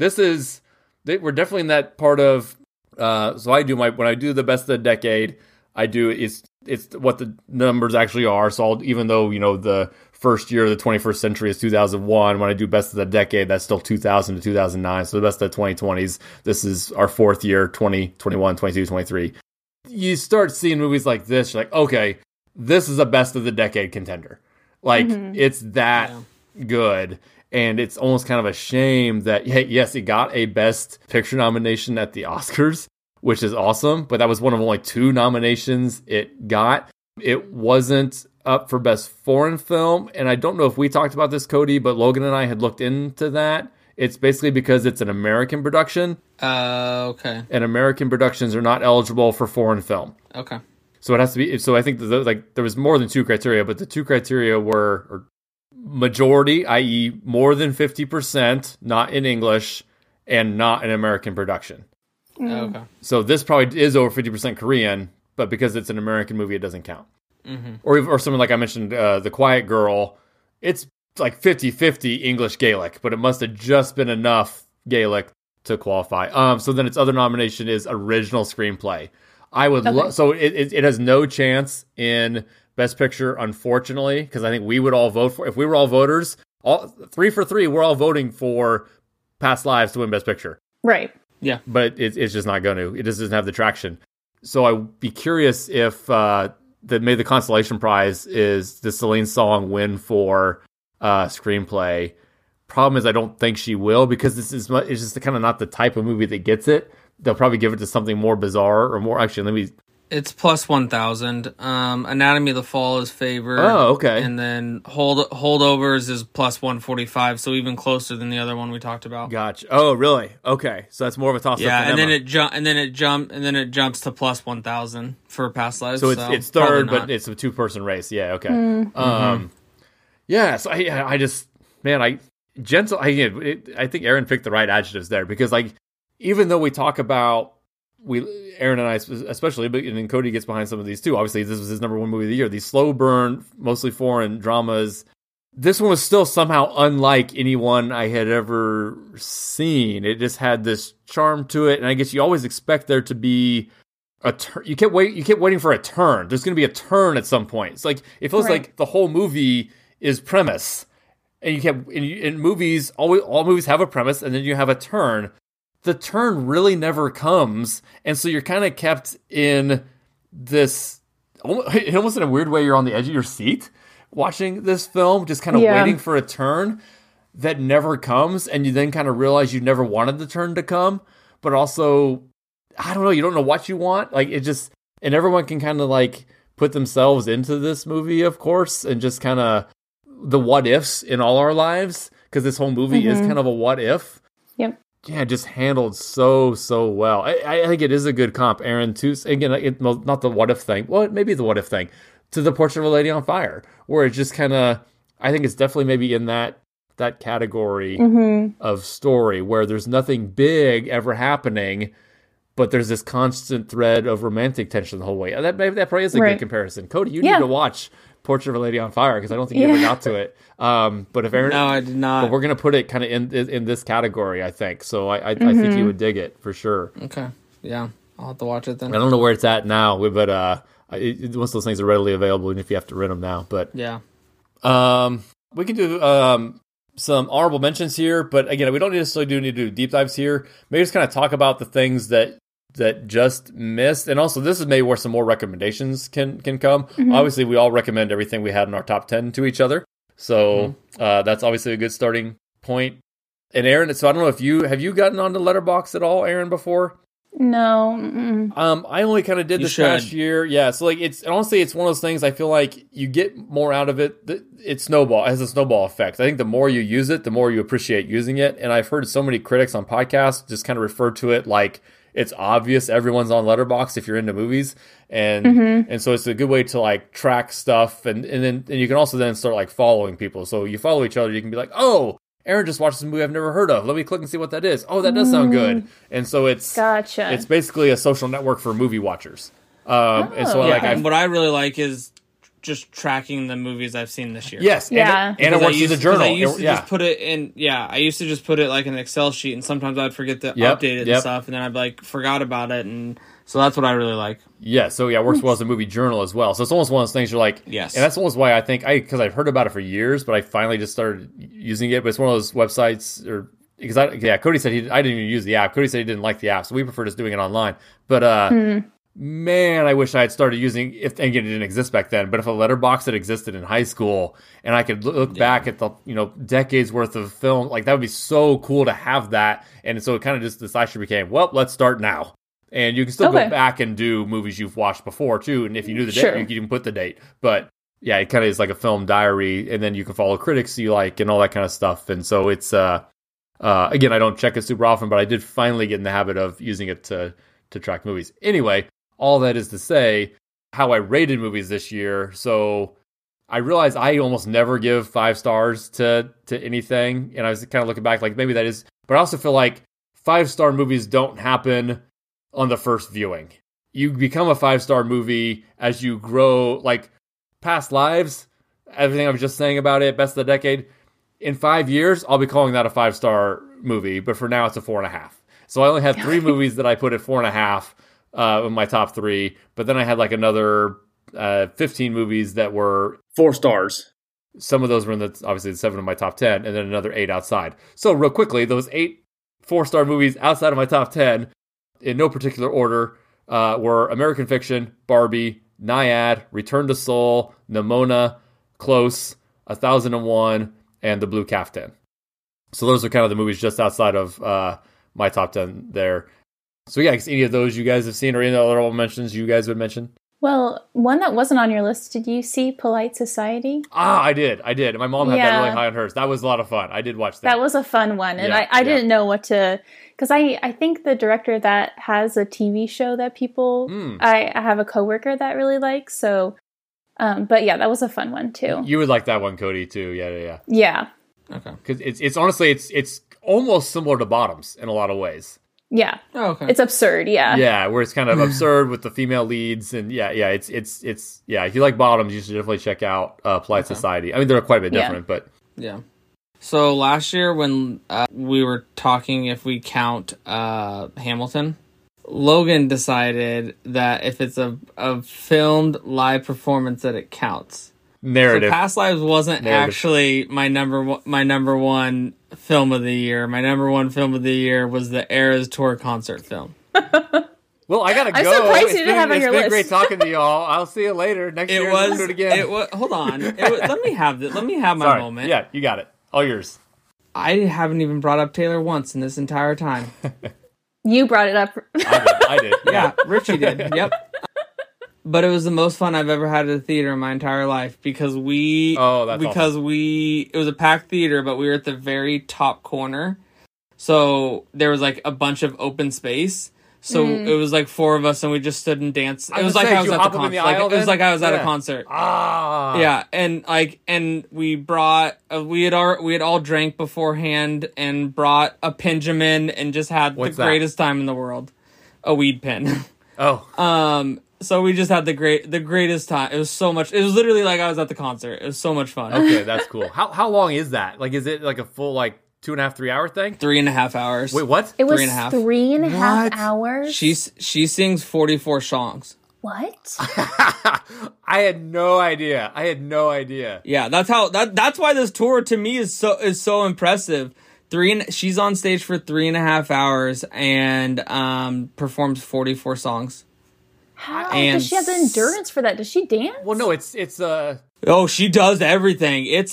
Speaker 1: definitely in that part of. So when I do the best of the decade, I do it's what the numbers actually are. So even though the first year of the 21st century is 2001, when I do best of the decade, that's still 2000 to 2009. So the best of the 2020s, this is our fourth year, 20, 21, 22, 23. You start seeing movies like this, you're like, okay, this is a best of the decade contender. Like it's that good. And it's almost kind of a shame that, yes, it got a Best Picture nomination at the Oscars, which is awesome, but that was one of only 2 nominations it got. It wasn't up for Best Foreign Film, and I don't know if we talked about this, Cody, but Logan and I had looked into that. It's basically because it's an American production.
Speaker 3: Okay.
Speaker 1: And American productions are not eligible for foreign film.
Speaker 3: Okay.
Speaker 1: So it has to be, so I think there was more than 2 criteria, but the 2 criteria were majority, i.e. more than 50%, not in English, and not an American production.
Speaker 3: Okay.
Speaker 1: So this probably is over 50% Korean, but because it's an American movie, it doesn't count. Or something like I mentioned, The Quiet Girl, it's like 50-50 English Gaelic, but it must have just been enough Gaelic to qualify. So then its other nomination is original screenplay. I would love, so it has no chance in Best Picture, unfortunately, because I think we would all vote for, if we were all voters, all 3 for 3, we're all voting for Past Lives to win Best Picture.
Speaker 2: Right.
Speaker 3: Yeah.
Speaker 1: But it's just not going to. It just doesn't have the traction. So I'd be curious if maybe the consolation prize is the Celine song win for screenplay. Problem is, I don't think she will, because it's just kind of not the type of movie that gets it. They'll probably give it to something more bizarre or more. Actually, let me.
Speaker 3: It's plus 1,000. Anatomy of the Fall is favored.
Speaker 1: Oh, okay.
Speaker 3: And then Holdovers is plus 145, so even closer than the other one we talked about.
Speaker 1: Gotcha. Oh, really? Okay, so that's more of a toss-up.
Speaker 3: Yeah,
Speaker 1: for
Speaker 3: and
Speaker 1: Emma.
Speaker 3: then it jumps to plus 1,000 for Past Lives.
Speaker 1: So it's third, but it's a 2-person race. Yeah. Okay. Yeah. So I just, man, I think Aaron picked the right adjectives there, because like, even though we talk about, Aaron and I especially, but and then Cody gets behind some of these too. Obviously, this was his number 1 movie of the year. These slow burn, mostly foreign dramas. This one was still somehow unlike anyone I had ever seen. It just had this charm to it, and I guess you always expect there to be a turn. You kept waiting for a turn. There's going to be a turn at some point. It's like it feels like the whole movie is premise, and in movies, all movies have a premise, and then you have a turn. The turn really never comes, and so you're kind of kept in this, almost in a weird way, you're on the edge of your seat watching this film, just kind of waiting for a turn that never comes, and you then kind of realize you never wanted the turn to come, but also, I don't know, you don't know what you want. Like, it just, and everyone can kind of like put themselves into this movie, of course, and just kind of the what ifs in all our lives, because this whole movie is kind of a what if.
Speaker 2: Yep.
Speaker 1: Yeah, just handled so well. I think it is a good comp, Aaron, too. Again, not the what if thing. Well, maybe the what if thing. To The Portrait of a Lady on Fire, where it's just kind of, I think it's definitely maybe in that category of story where there's nothing big ever happening, but there's this constant thread of romantic tension the whole way. That probably is a good comparison. Cody, you need to watch Portrait of a Lady on Fire, because I don't think you ever got to it. But if Aaron,
Speaker 3: no, I did not.
Speaker 1: But we're gonna put it kind of in this category, I think. So I think you would dig it for sure.
Speaker 3: Okay, yeah, I'll have to watch it then.
Speaker 1: I don't know where it's at now, but it's one of those things that are readily available, even if you have to rent them now. But
Speaker 3: yeah,
Speaker 1: we can do some honorable mentions here. But again, we don't necessarily need to do deep dives here. Maybe just kind of talk about the things that just missed, and also this is maybe where some more recommendations can come. Obviously, we all recommend everything we had in our top 10 to each other, so that's obviously a good starting point. And Aaron, so I don't know if have you gotten onto Letterboxd at all, Aaron, before?
Speaker 2: No.
Speaker 1: I only kind of did this past year. Yeah, so like honestly, it's one of those things. I feel like you get more out of it. It has a snowball effect. I think the more you use it, the more you appreciate using it. And I've heard so many critics on podcasts just kind of refer to it like it's obvious everyone's on Letterboxd if you're into movies, and so it's a good way to like track stuff, and you can also then start like following people. So you follow each other, you can be like, oh, Aaron just watched this movie I've never heard of. Let me click and see what that is. Oh, that does sound good. And so it's basically a social network for movie watchers. And so
Speaker 3: and what I really like is just tracking the movies I've seen this year.
Speaker 1: Yes, and it works as a journal.
Speaker 3: I used to just put it in. Yeah, I used to just put it like in an Excel sheet, and sometimes I'd forget to update it and stuff, and then I'd like forgot about it, and so that's what I really like. Yeah, so it works well as a movie journal as well. So it's almost one of those things you're like, yes, and that's almost why I think because I've heard about it for years, but I finally just started using it. But it's one of those websites, or because Cody said I didn't even use the app. Cody said he didn't like the app, so we prefer just doing it online. But man, I wish I had started using it. Again, it didn't exist back then, but if a Letterboxd had existed in high school and I could look back at the decades worth of film, like that would be so cool to have that. And so it kind of just the slasher became, well, let's start now. And you can still go back and do movies you've watched before too. And if you knew the date, you can even put the date. But yeah, it kind of is like a film diary, and then you can follow critics you like and all that kind of stuff. And so it's again, I don't check it super often, but I did finally get in the habit of using it to track movies. Anyway, all that is to say, how I rated movies this year. So I realized I almost never give 5 stars to anything. And I was kind of looking back like maybe that is, but I also feel like 5-star movies don't happen on the first viewing. You become a 5-star movie as you grow, like Past Lives, everything I was just saying about it, best of the decade. In 5 years, I'll be calling that a 5-star movie, but for now it's a 4.5. So I only had 3 movies that I put at 4.5. In my top 3, but then I had like another
Speaker 1: 15 movies that were
Speaker 4: 4 stars.
Speaker 1: Some of those were in obviously the 7 of my top 10, and then another 8 outside. So real quickly, those 8 4-star movies outside of my top 10, in no particular order, were American Fiction, Barbie, Nyad, Return to Seoul, Nimona, Close, 1001, and The Blue Caftan. So those are kind of the movies just outside of my top 10 there. So yeah, I guess any of those you guys have seen or any other honorable mentions you guys would mention?
Speaker 2: Well, one that wasn't on your list, did you see Polite Society?
Speaker 1: I did. My mom had that really high on hers. That was a lot of fun. I did watch that.
Speaker 2: That was a fun one. And I didn't know what to... Because I think the director of that has a TV show that people... I have a coworker that really likes, so... but yeah, that was a fun one, too.
Speaker 1: You would like that one, Cody, too. Yeah.
Speaker 2: Yeah.
Speaker 3: Okay.
Speaker 1: Because it's honestly, it's almost similar to Bottoms in a lot of ways.
Speaker 2: Yeah.
Speaker 3: Oh, okay.
Speaker 2: It's absurd, yeah.
Speaker 1: Yeah, where it's kind of absurd with the female leads, and it's if you like Bottoms, you should definitely check out Polite Society. I mean, they're quite a bit different, but
Speaker 3: yeah. So last year when we were talking if we count Hamilton, Logan decided that if it's a filmed live performance that it counts.
Speaker 1: Narrative.
Speaker 3: So Past Lives wasn't actually my number one film of the year. My number one film of the year was the Eras Tour concert film.
Speaker 1: Well, I gotta go.
Speaker 2: I'm surprised you didn't have on your list.
Speaker 1: It's been great talking to y'all. I'll see you later. Next year, we'll do it again.
Speaker 3: Hold on. Let me have my moment.
Speaker 1: Yeah, you got it. All yours.
Speaker 3: I haven't even brought up Taylor once in this entire time.
Speaker 2: You brought it up.
Speaker 1: I did.
Speaker 3: Yeah, Richie did. Yep. But it was the most fun I've ever had at a theater in my entire life because it was a packed theater, but we were at the very top corner. So there was like a bunch of open space. So it was like 4 of us and we just stood and danced. It was like I was at the concert. It was like I was at a concert. Yeah, and we brought we had all drank beforehand and brought a Pinjamin and just had greatest time in the world. A weed pen.
Speaker 1: Oh.
Speaker 3: So we just had the greatest time. It was so much. It was literally like I was at the concert. It was so much fun.
Speaker 1: Okay, that's cool. How long is that? Like, is it like a full 2.5, 3 hour thing?
Speaker 3: 3.5 hours.
Speaker 1: Wait, what?
Speaker 2: It was
Speaker 3: 3.5.
Speaker 2: 3.5 hours.
Speaker 3: She sings 44 songs.
Speaker 2: What?
Speaker 1: I had no idea.
Speaker 3: Yeah, that's why this tour to me is so impressive. She's on stage for 3.5 hours and performs 44 songs.
Speaker 2: How does she have the endurance for that? Does she dance?
Speaker 1: Well, no, it's
Speaker 3: Oh, she does everything. It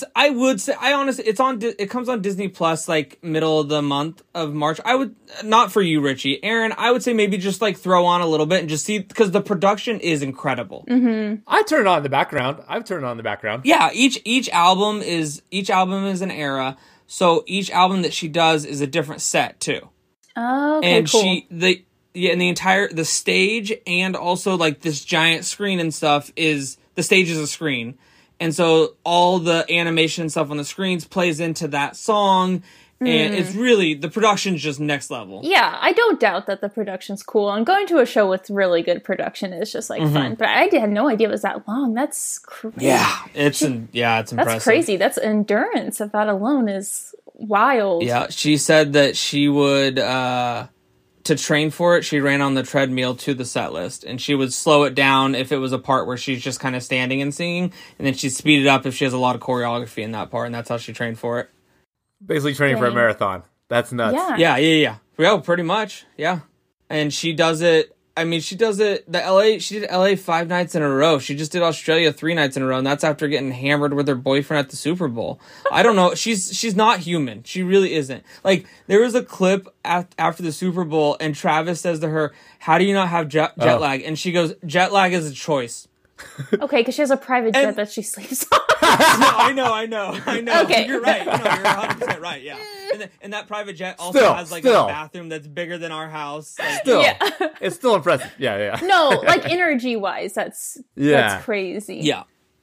Speaker 3: comes on Disney Plus like middle of the month of March. Not for you, Richie. Aaron, I would say maybe just like throw on a little bit and just see, because the production is incredible.
Speaker 2: Mm-hmm.
Speaker 1: I turn it on in the background. I've turned it on in the background.
Speaker 3: Yeah, each album is an era. So each album that she does is a different set too.
Speaker 2: Oh, okay,
Speaker 3: and
Speaker 2: cool.
Speaker 3: and the stage and also like this giant screen and stuff is, the stage is a screen. And so all the animation and stuff on the screens plays into that song. And it's really, the production's just next level.
Speaker 2: Yeah, I don't doubt that the production's cool. And going to a show with really good production is just like fun. But I had no idea it was that long. That's crazy.
Speaker 3: Yeah, it's impressive.
Speaker 2: That's crazy. That's endurance of that alone is wild.
Speaker 3: Yeah, she said that she would, to train for it, she ran on the treadmill to the set list, and she would slow it down if it was a part where she's just kind of standing and singing, and then she'd speed it up if she has a lot of choreography in that part, and that's how she trained for it.
Speaker 1: Basically training for a marathon. That's nuts.
Speaker 3: Yeah, pretty much. Yeah. And she does it, she did LA 5 nights in a row. She just did Australia 3 nights in a row, and that's after getting hammered with her boyfriend at the Super Bowl. I don't know. She's not human. She really isn't. Like, there was a clip after the Super Bowl, and Travis says to her, "How do you not have jet lag?" And she goes, "Jet lag is a choice."
Speaker 2: Okay, because she has a private jet that she sleeps on.
Speaker 3: No, I know.
Speaker 2: Okay.
Speaker 3: You're right. No, you're 100% right, yeah. And that private jet also has like a bathroom that's bigger than our house. Like,
Speaker 1: It's still impressive. Yeah.
Speaker 2: No, like energy-wise, that's crazy.
Speaker 3: Yeah.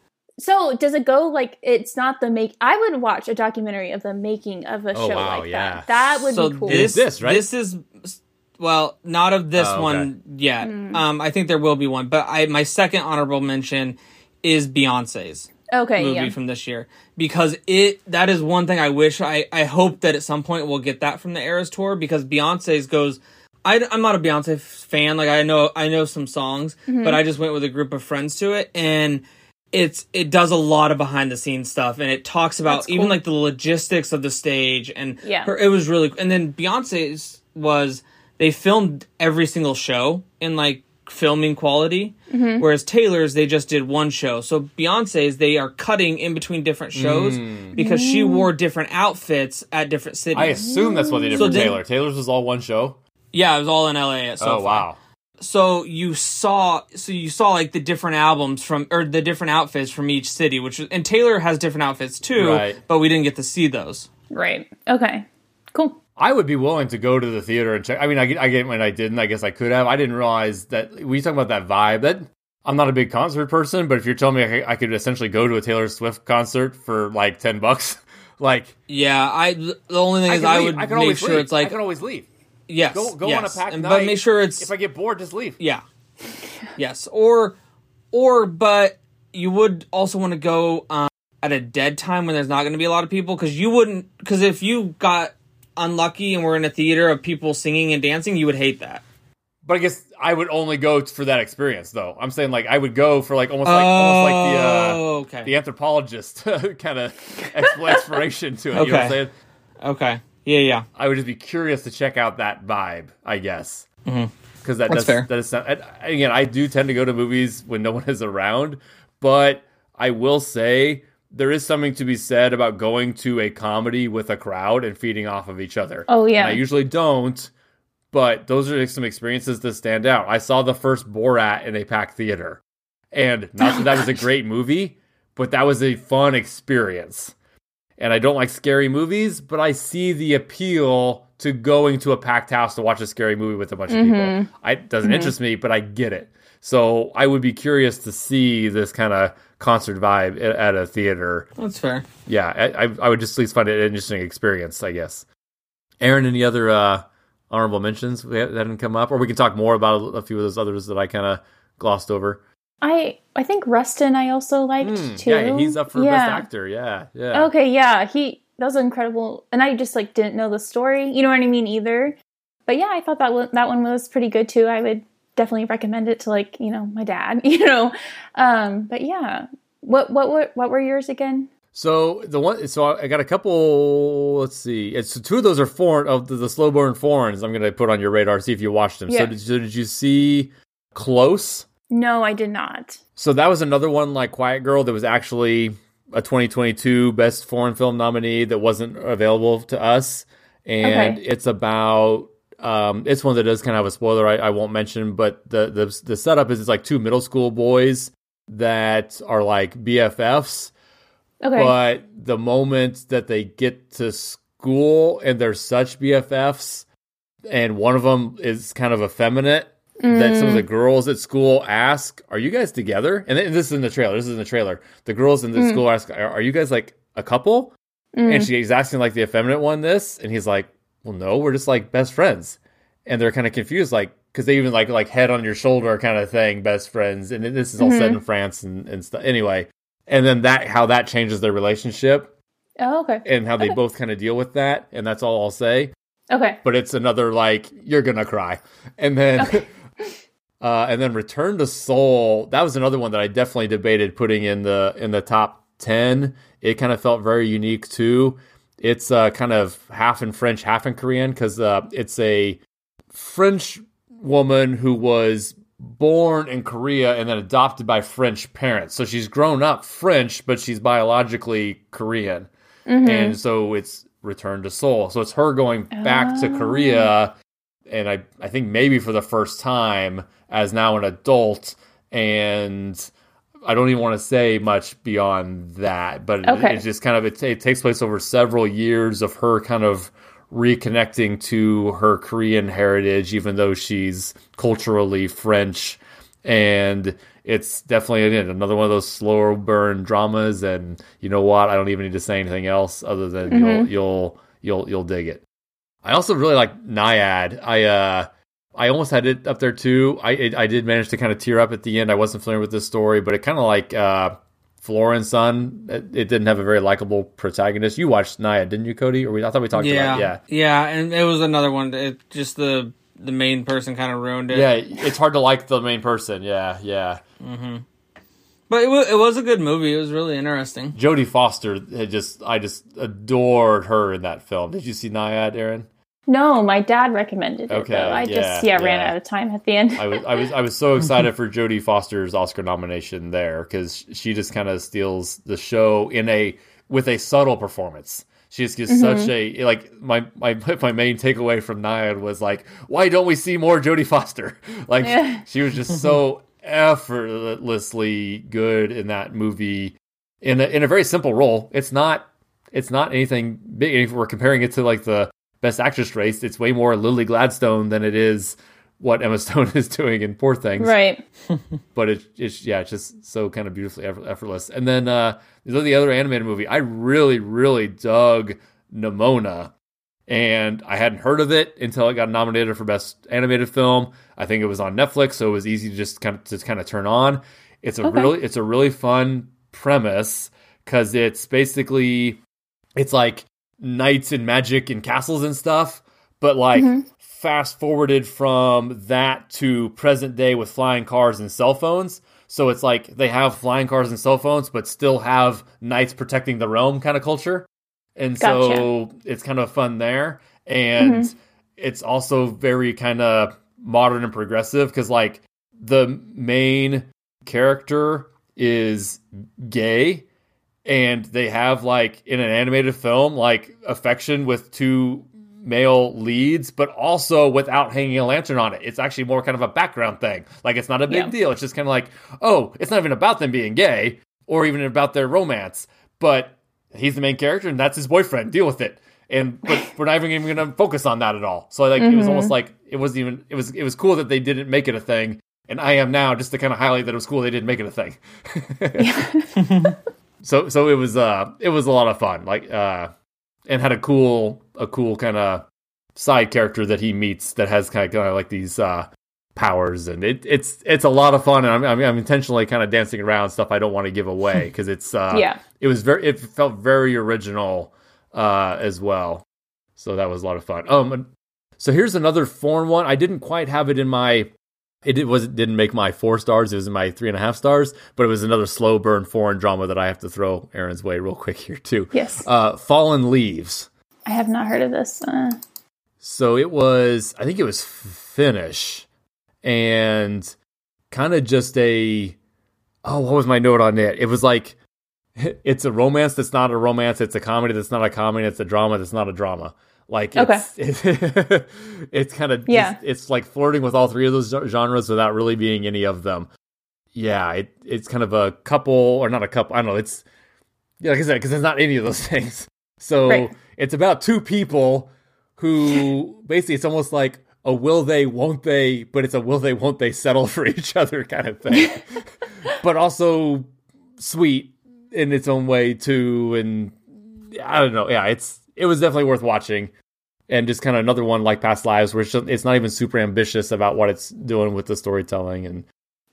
Speaker 2: So does it go like, it's not I would watch a documentary of the making of a show like that. That would be cool.
Speaker 1: This, right?
Speaker 3: This is, well, not of this one yet. I think there will be one, but my second honorable mention is Beyonce's movie from this year, because that is one thing I wish, I hope that at some point we'll get that from the Eras Tour, because Beyonce's goes I'm not a Beyonce fan. Like, I know some songs, but I just went with a group of friends to it, and it does a lot of behind the scenes stuff, and it talks about even like the logistics of the stage, and it was really. And then Beyonce's was they filmed every single show in like filming quality, whereas Taylor's they just did one show. So Beyonce's they are cutting in between different shows because she wore different outfits at different cities.
Speaker 1: I assume that's what they did for Taylor. Taylor's was all one show.
Speaker 3: Yeah, it was all in LA at SoFi.
Speaker 1: Oh wow.
Speaker 3: So you saw like the different albums or the different outfits from each city, and Taylor has different outfits too, but we didn't get to see those.
Speaker 2: Right. Okay. Cool.
Speaker 1: I would be willing to go to the theater and check. I mean, I get when I didn't. I guess I could have. I didn't realize that we talk about that vibe. That I'm not a big concert person, but if you're telling me I could essentially go to a Taylor Swift concert for like $10, like
Speaker 3: the only thing is I would make sure it's like
Speaker 1: I can always leave.
Speaker 3: Yes,
Speaker 1: go on a packed night.
Speaker 3: But make sure it's
Speaker 1: if I get bored, just leave.
Speaker 3: Yeah, yes, but you would also want to go at a dead time when there's not going to be a lot of people because if you got unlucky and we're in a theater of people singing and dancing, you would hate that.
Speaker 1: But I guess I would only go for that experience, though. I'm saying like I would go for like almost like the anthropologist kind of exploration to it.
Speaker 3: Okay.
Speaker 1: You know what I'm saying?
Speaker 3: Okay. Yeah.
Speaker 1: I would just be curious to check out that vibe, I guess. Because that's
Speaker 3: fair.
Speaker 1: That is again, I do tend to go to movies when no one is around, but I will say there is something to be said about going to a comedy with a crowd and feeding off of each other.
Speaker 2: Oh, yeah.
Speaker 1: And I usually don't, but those are some experiences that stand out. I saw the first Borat in a packed theater. And not that was a great movie, but that was a fun experience. And I don't like scary movies, but I see the appeal to going to a packed house to watch a scary movie with a bunch of people. It doesn't interest me, but I get it. So I would be curious to see this kind of concert vibe at a theater.
Speaker 3: That's fair.
Speaker 1: Yeah, I would just at least find it an interesting experience, I guess. Aaron, any other honorable mentions that didn't come up? Or we can talk more about a few of those others that I kind of glossed over.
Speaker 2: I think Rustin I also liked too.
Speaker 1: Yeah, he's up for Best Actor. Yeah.
Speaker 2: Okay, yeah, that was incredible, and I just like didn't know the story. You know what I mean either. But yeah, I thought that one was pretty good too. I would definitely recommend it to like my dad. But yeah, what were yours again?
Speaker 1: So I got a couple. Let's see. It's two of those are foreign of the slow burn foreigns. I'm going to put on your radar. See if you watched them.
Speaker 2: Yeah.
Speaker 1: So did you see Close?
Speaker 2: No, I did not.
Speaker 1: So that was another one like Quiet Girl that was actually a 2022 Best Foreign Film nominee that wasn't available to us. And it's about, it's one that does kind of have a spoiler I won't mention, but the setup is it's like two middle school boys that are like BFFs.
Speaker 2: Okay.
Speaker 1: But the moment that they get to school and they're such BFFs, and one of them is kind of effeminate, that some of the girls at school ask, "Are you guys together?" And this is in the trailer. The girls in the school ask, "Are you guys like a couple?" And she's asking like the effeminate one this, and he's like, "Well, no, we're just like best friends." And they're kind of confused, like because they even like head on your shoulder kind of thing, best friends. And this is all set in France and stuff. Anyway, and then how that changes their relationship.
Speaker 2: Oh, okay.
Speaker 1: And how they both kind of deal with that, and that's all I'll say.
Speaker 2: Okay.
Speaker 1: But it's another like you're gonna cry, and then. And then Return to Seoul, that was another one that I definitely debated putting in the top 10. It kind of felt very unique too. It's kind of half in French, half in Korean, because it's a French woman who was born in Korea and then adopted by French parents. So she's grown up French, but she's biologically Korean. And so it's Return to Seoul. So it's her going back to Korea, and I think maybe for the first time as now an adult, and I don't even want to say much beyond that, but it's just kind of, it takes place over several years of her kind of reconnecting to her Korean heritage, even though she's culturally French. And it's definitely another one of those slower burn dramas. And you know what? I don't even need to say anything else other than you'll dig it. I also really like Nyad. I almost had it up there too. I did manage to kind of tear up at the end. I wasn't familiar with this story, but it kind of like Florence Son. It didn't have a very likable protagonist. You watched Nyad, didn't you, Cody? I thought we talked about it.
Speaker 3: Yeah, and it was another one. The the main person kind of ruined it.
Speaker 1: Yeah, it's hard to like the main person. Yeah.
Speaker 3: But it was a good movie. It was really interesting.
Speaker 1: Jodie Foster I just adored her in that film. Did you see Nyad, Aaron?
Speaker 2: No, my dad recommended it.
Speaker 1: Okay,
Speaker 2: though. I just ran out of time at the end.
Speaker 1: I was so excited for Jodie Foster's Oscar nomination there because she just kind of steals the show with a subtle performance. She just gives such a my main takeaway from Nyad was like, why don't we see more Jodie Foster? She was just so effortlessly good in that movie in a very simple role. It's not anything big. If we're comparing it to like the Best Actress race, it's way more Lily Gladstone than it is what Emma Stone is doing in Poor Things.
Speaker 2: Right.
Speaker 1: But it's just so kind of beautifully effortless. And then the other animated movie, I really, really dug Nimona. And I hadn't heard of it until it got nominated for Best Animated Film. I think it was on Netflix, so it was easy to just kind of turn on. It's a really fun premise because it's like knights and magic and castles and stuff, but like fast forwarded from that to present day with flying cars and cell phones. So it's like they have flying cars and cell phones, but still have knights protecting the realm kind of culture. And so it's kind of fun there. And it's also very kind of modern and progressive because like the main character is gay. And they have, like, in an animated film, like, affection with two male leads, but also without hanging a lantern on it. It's actually more kind of a background thing. Like, it's not a big deal. It's just kind of like, oh, it's not even about them being gay or even about their romance. But he's the main character, and that's his boyfriend. Deal with it. But we're not even going to focus on that at all. So, like, it was almost like it was cool that they didn't make it a thing. And I am now just to kind of highlight that it was cool they didn't make it a thing. So it was a lot of fun, like and had a cool kind of side character that he meets that has kind of like these powers, and it's a lot of fun, and I'm intentionally kind of dancing around stuff I don't want to give away because it felt very original as well, so that was a lot of fun. So here's another foreign one. I didn't quite have it in my. Didn't make my 4 stars. It was in my 3.5 stars, but it was another slow burn foreign drama that I have to throw Aaron's way real quick here too.
Speaker 2: Yes.
Speaker 1: Fallen Leaves.
Speaker 2: I have not heard of this.
Speaker 1: So I think it was Finnish, and kind of just what was my note on it? It was like, it's a romance that's not a romance. It's a comedy that's not a comedy. It's a drama that's not a drama. Like, it's kind of, it's like flirting with all 3 of those genres without really being any of them. Yeah, it's kind of a couple, or not a couple, I don't know, it's, like I said, because it's not any of those things. So It's about 2 people who, basically, it's almost like a will they, won't they, but it's a will they, won't they settle for each other kind of thing. But also sweet in its own way, too, and I don't know, it was definitely worth watching, and just kind of another one like Past Lives where it's not even super ambitious about what it's doing with the storytelling. And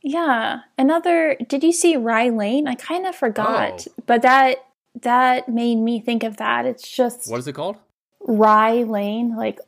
Speaker 1: did you see Rye Lane? I kind of forgot, but that made me think of that. It's just, what is it called?
Speaker 2: Rye Lane, like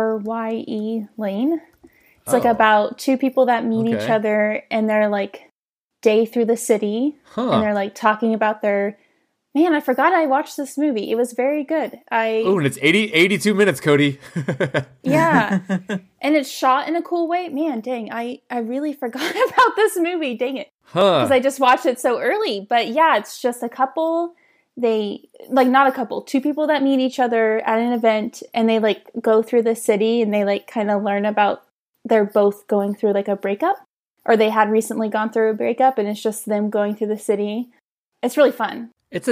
Speaker 2: RYE Lane. It's like about 2 people that meet each other, and they're like day through the city, and they're like talking about their. Man, I forgot I watched this movie. It was very good.
Speaker 1: And it's 82 minutes, Cody.
Speaker 2: Yeah. And it's shot in a cool way. Man, dang, I really forgot about this movie. Dang it. Because I just watched it so early. But yeah, it's just a couple. Not a couple, 2 people that meet each other at an event, and they like go through the city, and they like kind of learn about, they're both going through like a breakup, or they had recently gone through a breakup, and it's just them going through the city. It's really fun.
Speaker 1: It's a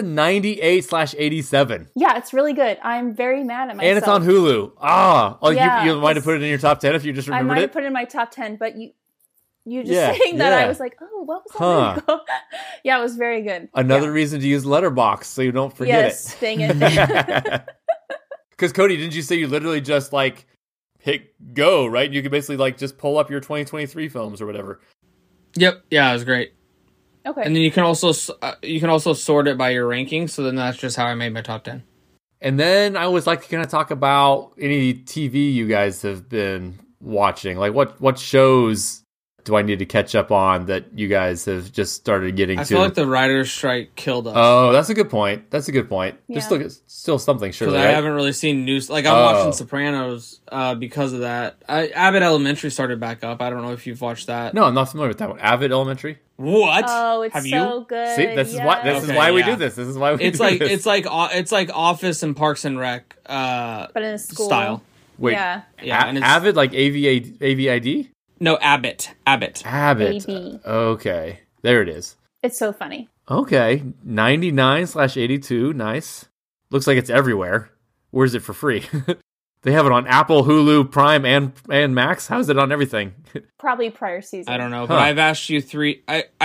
Speaker 1: 98/87.
Speaker 2: Yeah, it's really good. I'm very mad at myself.
Speaker 1: And it's on Hulu. You might have put it in your top 10 if you just remembered it.
Speaker 2: I might have put it in my top 10, but you just saying that, I was like, oh, what was that? Yeah, it was very good.
Speaker 1: Another reason to use Letterboxd so you don't forget it.
Speaker 2: Yes, dang it.
Speaker 1: Because Cody, didn't you say you literally just like hit go, right? You could basically like just pull up your 2023 films or whatever.
Speaker 3: Yep. Yeah, it was great.
Speaker 2: Okay.
Speaker 3: And then you can also sort it by your ranking. So then that's just how I made my top 10.
Speaker 1: And then I always like to kind of talk about any TV you guys have been watching? Like what shows do I need to catch up on that you guys have just started getting to?
Speaker 3: I feel like the writer's strike killed us.
Speaker 1: Oh, that's a good point. There's
Speaker 2: Yeah.
Speaker 1: still something, surely,
Speaker 3: Because
Speaker 1: right?
Speaker 3: I haven't really seen news. Like, I'm watching Sopranos because of that. Abbott Elementary started back up. I don't know if you've watched that.
Speaker 1: No, I'm not familiar with that one. Avid Elementary.
Speaker 3: What?
Speaker 2: Oh, it's
Speaker 3: Have
Speaker 2: so
Speaker 3: you?
Speaker 2: good.
Speaker 1: See, this is
Speaker 3: Okay,
Speaker 1: why we
Speaker 3: yeah.
Speaker 1: do this. This is why we
Speaker 3: It's
Speaker 1: do
Speaker 3: like
Speaker 1: this.
Speaker 3: it's like Office and Parks and Rec
Speaker 2: but in a school
Speaker 3: style.
Speaker 1: Wait,
Speaker 2: Yeah.
Speaker 3: Yeah, and it's,
Speaker 1: Avid like AVID?
Speaker 3: no, Abbott.
Speaker 1: Abbott.
Speaker 2: AB.
Speaker 1: Okay, there it is.
Speaker 2: It's so funny.
Speaker 1: Okay, 99/82. Nice. Looks like it's everywhere. Where's it for free? They have it on Apple, Hulu, Prime, and Max. How's it on everything?
Speaker 2: Probably prior season.
Speaker 3: I don't know, but I've asked you three.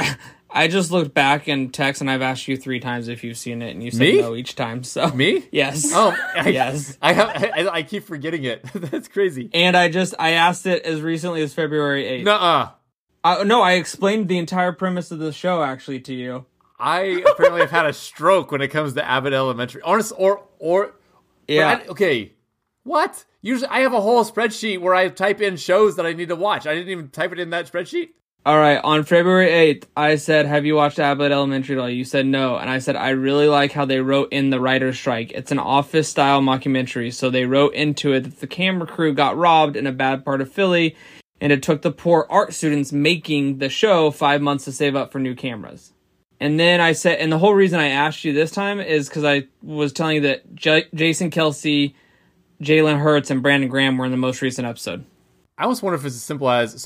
Speaker 3: I just looked back in text and I've asked you 3 times if you've seen it, and you said
Speaker 1: Me?
Speaker 3: no each time. So
Speaker 1: Me?
Speaker 3: yes.
Speaker 1: Oh,
Speaker 3: Yes.
Speaker 1: I keep forgetting it. That's crazy.
Speaker 3: And I asked it as recently as February 8th.
Speaker 1: Nuh-uh.
Speaker 3: No, I explained the entire premise of the show actually to you.
Speaker 1: I apparently have had a stroke when it comes to Abbott Elementary. Honest, or
Speaker 3: Yeah.
Speaker 1: okay. What? Usually, I have a whole spreadsheet where I type in shows that I need to watch. I didn't even type it in that spreadsheet.
Speaker 3: All right, on February 8th, I said, have you watched Abbott Elementary at all? You said no. And I said, I really like how they wrote in the writer's strike. It's an office-style mockumentary, so they wrote into it that the camera crew got robbed in a bad part of Philly, and it took the poor art students making the show 5 months to save up for new cameras. And then I said, and the whole reason I asked you this time is because I was telling you that Jason Kelsey, Jalen Hurts, and Brandon Graham were in the most recent episode.
Speaker 1: I almost wonder if it's as simple as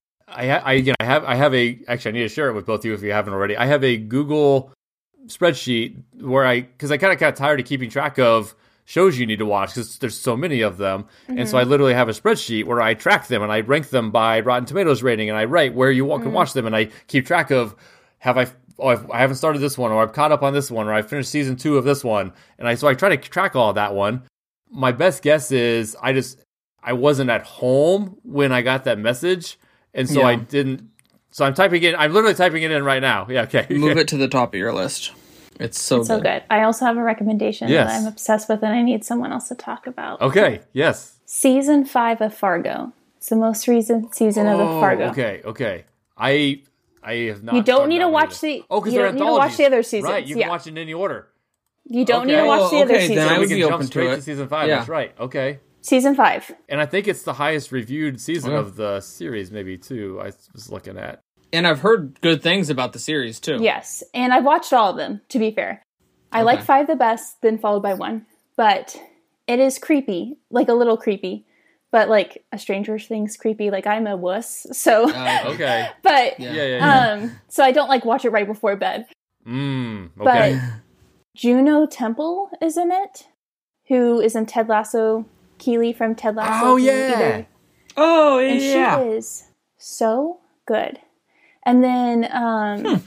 Speaker 1: I have a actually I need to share it with both of you if you haven't already. I have a Google spreadsheet where because I kind of got tired of keeping track of shows you need to watch because there's so many of them, and so I literally have a spreadsheet where I track them and I rank them by Rotten Tomatoes rating and I write where you can watch them and I keep track of I haven't started this one or I've caught up on this one or I finished season 2 of this one, and so I try to track all of that one. My best guess is I wasn't at home when I got that message. And so I didn't. So I'm literally typing it in right now. Yeah, okay.
Speaker 3: Move it to the top of your list. It's so good.
Speaker 2: I also have a recommendation
Speaker 1: Yes.
Speaker 2: that I'm obsessed with and I need someone else to talk about.
Speaker 1: Okay, yes.
Speaker 2: Season 5 of Fargo. It's the most recent season of the Fargo.
Speaker 1: Okay. I have not.
Speaker 2: You don't
Speaker 1: started
Speaker 2: need
Speaker 1: that
Speaker 2: to
Speaker 1: one
Speaker 2: watch
Speaker 1: either.
Speaker 2: the.
Speaker 1: because
Speaker 2: you
Speaker 1: they're
Speaker 2: don't need to watch the other seasons.
Speaker 1: Right, you can watch it in any order.
Speaker 2: You don't need
Speaker 1: Okay.
Speaker 2: to watch the other
Speaker 3: Okay, then
Speaker 2: seasons.
Speaker 3: I
Speaker 1: we
Speaker 3: would
Speaker 1: can
Speaker 3: be
Speaker 1: jump
Speaker 3: open to
Speaker 1: straight
Speaker 3: it.
Speaker 1: to season 5.
Speaker 3: Yeah.
Speaker 1: That's right. Okay.
Speaker 2: Season 5.
Speaker 1: And I think it's the highest reviewed season
Speaker 3: Okay.
Speaker 1: of the series, maybe too. I was looking at.
Speaker 3: And I've heard good things about the series, too.
Speaker 2: Yes, and I've watched all of them, to be fair. I like 5 the best, then followed by 1. But it is creepy, like a little creepy. But like a Stranger Things creepy, like I'm a wuss, so...
Speaker 1: Okay.
Speaker 2: but,
Speaker 1: Yeah.
Speaker 2: so I don't like watch it right before bed.
Speaker 1: Okay.
Speaker 2: But Juno Temple is in it, who is in Ted Lasso, Keely from Ted Lasso.
Speaker 1: Oh, yeah.
Speaker 3: Oh, yeah.
Speaker 2: And she is so good. And then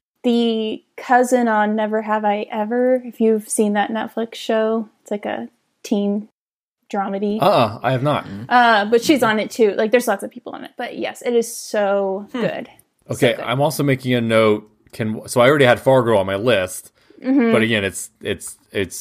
Speaker 2: the cousin on Never Have I Ever, if you've seen that Netflix show, it's like a teen dramedy.
Speaker 1: I have not.
Speaker 2: But she's on it too. Like there's lots of people on it. But yes, it is so good.
Speaker 1: Okay,
Speaker 2: So good.
Speaker 1: I'm also making a note. So I already had Fargo on my list, but again, it's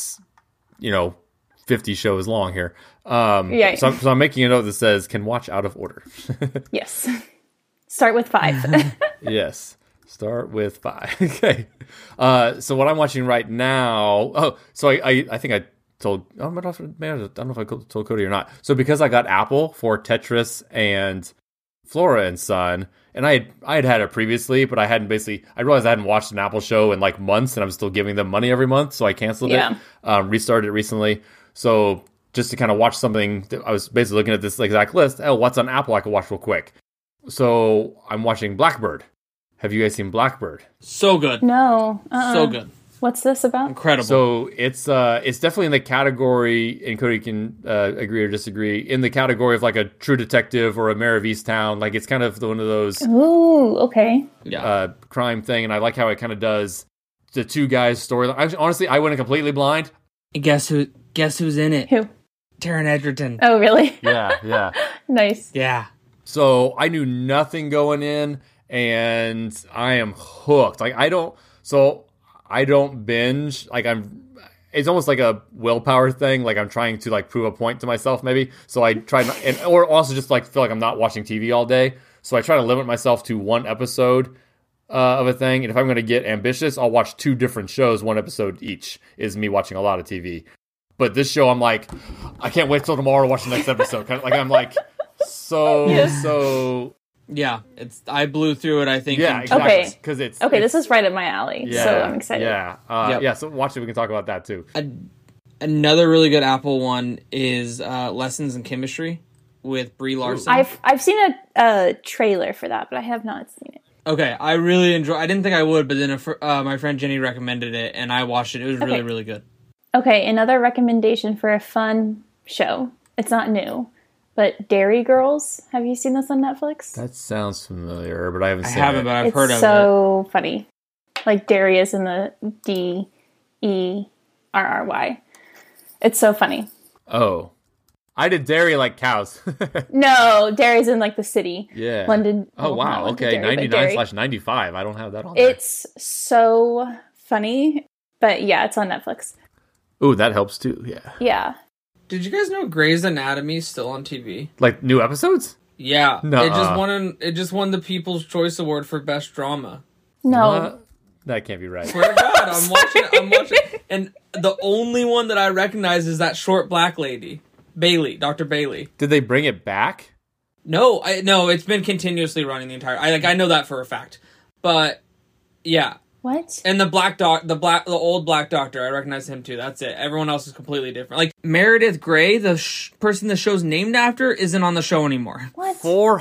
Speaker 1: 50 shows long here.
Speaker 2: Yeah.
Speaker 1: So I'm making a note that says can watch out of order.
Speaker 2: Yes. Start with 5.
Speaker 1: Yes, start with 5. Okay. So what I'm watching right now. Oh, so I think I told. I don't know if I told Cody or not. So because I got Apple for Tetris and Flora and Son. And I had it previously, but I realized I hadn't watched an Apple show in like months, and I'm still giving them money every month, so I canceled it. Restarted it recently. So just to kind of watch something, I was basically looking at this exact list. Oh, what's on Apple I could watch real quick. So I'm watching Blackbird. Have you guys seen Blackbird?
Speaker 3: So good.
Speaker 2: No.
Speaker 3: So good.
Speaker 2: What's this about?
Speaker 3: Incredible.
Speaker 1: So it's definitely in the category, and Cody can agree or disagree, in the category of like a True Detective or a Mare of Easttown. Like it's kind of one of those
Speaker 2: Ooh, okay.
Speaker 1: crime thing, and I like how it kind of does the two guys' story. Honestly, I went in completely blind.
Speaker 3: Guess who's in it?
Speaker 2: Who?
Speaker 3: Taron Egerton.
Speaker 2: Oh, really?
Speaker 1: Yeah.
Speaker 2: Nice.
Speaker 3: Yeah.
Speaker 1: So I knew nothing going in, and I am hooked. I don't binge. it's almost like a willpower thing. Like I'm trying to like prove a point to myself, maybe. So I try or also just like feel like I'm not watching TV all day. So I try to limit myself to one episode of a thing. And if I'm going to get ambitious, I'll watch 2 different shows. 1 episode each is me watching a lot of TV. But this show, I'm like, I can't wait till tomorrow to watch the next episode. Like I'm like so.
Speaker 3: Yeah, I blew through it. I think.
Speaker 1: Yeah, exactly.
Speaker 2: Okay.
Speaker 1: Because it's
Speaker 2: this is right up my alley. So I'm excited.
Speaker 1: Yeah,
Speaker 3: Yep.
Speaker 1: yeah. So watch it. We can talk about that too.
Speaker 3: Another really good Apple one is Lessons in Chemistry with Brie Larson.
Speaker 2: I've seen a trailer for that, but I have not seen it.
Speaker 3: Okay, I really enjoy. I didn't think I would, but then my friend Jenny recommended it, and I watched it. It was really, really good.
Speaker 2: Okay, another recommendation for a fun show. It's not new, but Dairy Girls. Have you seen this on Netflix?
Speaker 1: That sounds familiar, but I haven't seen it.
Speaker 3: I haven't, but I've heard of it.
Speaker 2: It's so funny. Like Dairy is in the DERRY. It's so funny.
Speaker 1: Oh. I did dairy like cows.
Speaker 2: No, Dairy's in like the city.
Speaker 1: Yeah.
Speaker 2: London.
Speaker 1: Oh, wow. Okay, 99/95. I don't have that on there.
Speaker 2: It's so funny. But yeah, it's on Netflix.
Speaker 1: Ooh, that helps too. Yeah.
Speaker 2: Yeah.
Speaker 3: Did you guys know Grey's Anatomy is still on TV?
Speaker 1: Like new episodes?
Speaker 3: Yeah.
Speaker 1: Nuh-uh.
Speaker 3: It just won the People's Choice Award for Best Drama.
Speaker 2: No.
Speaker 1: What? That can't be right.
Speaker 3: Swear to God, I'm watching, and the only one that I recognize is that short black lady, Bailey, Dr. Bailey.
Speaker 1: Did they bring it back?
Speaker 3: No, it's been continuously running the entire. I know that for a fact, but yeah.
Speaker 2: What?
Speaker 3: And the old black doctor, I recognize him too. That's it. Everyone else is completely different. Like Meredith Grey, the person the show's named after, isn't on the show anymore.
Speaker 2: What?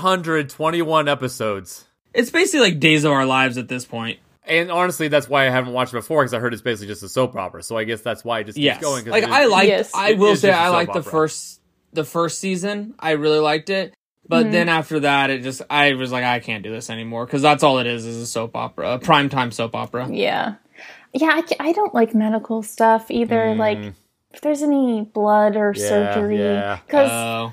Speaker 1: 421 episodes.
Speaker 3: It's basically like Days of Our Lives at this point.
Speaker 1: And honestly, that's why I haven't watched it before, because I heard it's basically just a soap opera. So I guess that's why it just keeps going.
Speaker 3: Like I liked the first season. I really liked it. But then after that, I was like, I can't do this anymore, because that's all it is a soap opera, a primetime soap opera.
Speaker 2: Yeah. Yeah, I don't like medical stuff either. Like, if there's any blood or surgery. Because,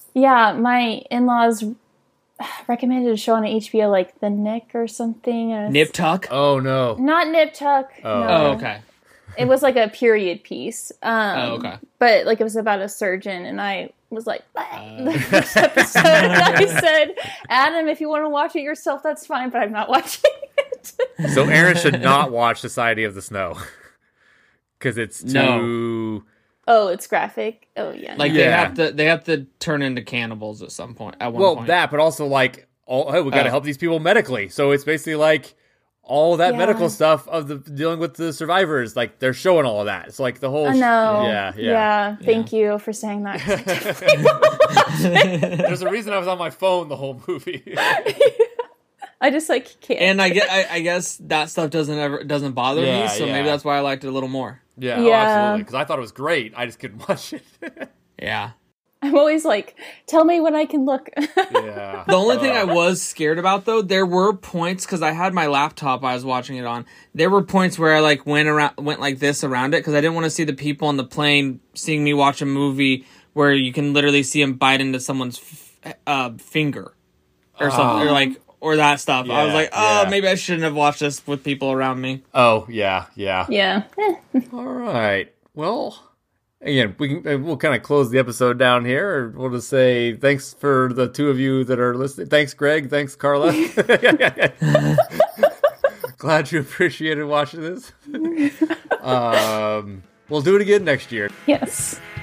Speaker 2: my in-laws recommended a show on HBO, like The Nick or something.
Speaker 3: Nip Tuck?
Speaker 1: Oh, no.
Speaker 2: Not Nip Tuck.
Speaker 1: Oh,
Speaker 2: no.
Speaker 3: Okay.
Speaker 2: It was like a period piece.
Speaker 3: Okay.
Speaker 2: But like it was about a surgeon, and I was like, the first episode, and I said, Adam, if you want to watch it yourself, that's fine, but I'm not watching it.
Speaker 1: So Aaron should not watch Society of the Snow, because it's too...
Speaker 3: No.
Speaker 2: Oh, it's graphic. Oh, yeah.
Speaker 3: Like they have to turn into cannibals at some point. At one point.
Speaker 1: Well, that, but also like, hey, we got to help these people medically. So it's basically like all that medical stuff of the dealing with the survivors. Like they're showing all of that. It's like the whole.
Speaker 2: I know.
Speaker 1: Yeah.
Speaker 2: Thank you for saying that.
Speaker 1: There's a reason I was on my phone the whole movie.
Speaker 2: I just like can't.
Speaker 3: And I guess that stuff doesn't bother me. So maybe that's why I liked it a little more.
Speaker 1: Yeah. Oh, absolutely. Because I thought it was great. I just couldn't watch it.
Speaker 3: Yeah.
Speaker 2: I'm always like, tell me when I can look.
Speaker 1: Yeah.
Speaker 3: The only thing I was scared about, though, there were points, because I had my laptop I was watching it on. There were points where I like went like this around it, because I didn't want to see the people on the plane seeing me watch a movie where you can literally see them bite into someone's finger or something, or that stuff.
Speaker 1: Yeah,
Speaker 3: I was like, maybe I shouldn't have watched this with people around me.
Speaker 1: Oh, yeah.
Speaker 2: Yeah.
Speaker 1: All right. Well, again, we'll kind of close the episode down here. Or we'll just say thanks for the two of you that are listening. Thanks, Greg. Thanks, Carla. Glad you appreciated watching this. We'll do it again next year.
Speaker 2: Yes.